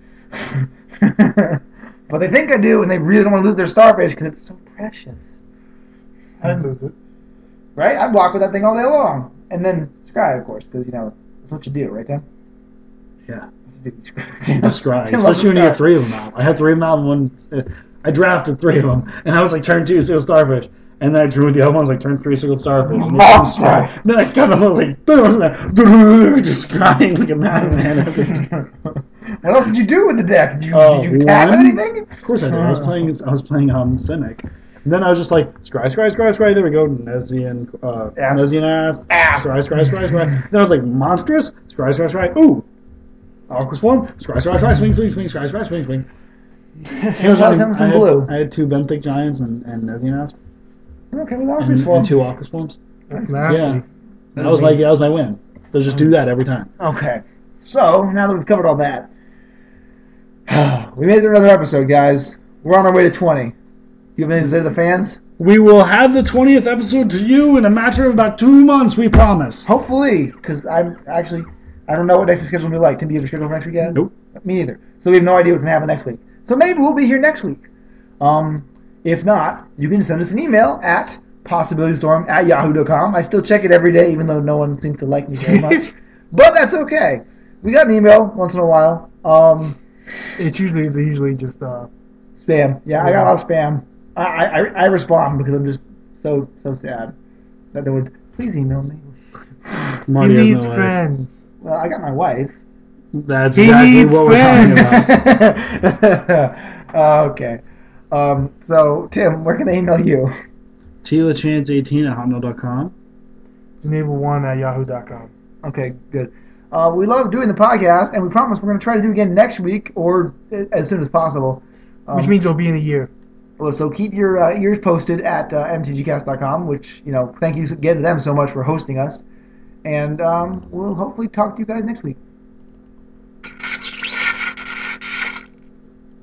But they think I do, and they really don't want to lose their Starfish because it's so precious. I'd lose it. Right? I block with that thing all day long. And then Scry, of course, because, that's what you do, right, Tim? Yeah. Just Scry, especially when you get 3 of them out. I had 3 of them out in one. I drafted 3 of them, and I was like turn 2 single starfish, and then I drew the other one. I was like turn 3 single starfish. And Monster! Then I got them. I was like just crying like a madman. What else did you do with the deck? Did you tap one? anything? Of course I did. I was playing Simic. And then I was just like, scry. There we go. Nezian ass. Scry. Then I was like, monstrous. Scry. Ooh. Aqua Swarm. Scry. Swing. Tails has him some blue. I had 2 Benthic Giants and Nezian ass. Okay, we got And 2 Aqua Swarms. That's nasty. Yeah. That was my win. So just do that every time. Okay. So, now that we've covered all that, we made it to another episode, guys. We're on our way to 20. You have anything to say to the fans? We will have the 20th episode to you in a matter of about 2 months, we promise. Hopefully, because I don't know what next week's schedule will be like. Tim, do you have a schedule for next week yet? Nope. Me neither. So we have no idea what's going to happen next week. So maybe we'll be here next week. If not, you can send us an email at possibilitystorm@yahoo.com. I still check it every day, even though no one seems to like me very much. But that's okay. We got an email once in a while. They usually just Spam. Yeah, I got a lot of spam. I respond because I'm just so sad that they would please email me. Marty he has needs no life. friends. Well, I got my wife. That's He exactly needs what we're talking friends. about. Okay. So, Tim, where can they email you? TilaChance18@hotmail.com. Enable1@yahoo.com. Okay, good. We love doing the podcast, and we promise we're going to try to do it again next week or as soon as possible. Which means it'll be in a year. Well, so keep your ears posted at mtgcast.com, which, thank you again to them so much for hosting us. And we'll hopefully talk to you guys next week.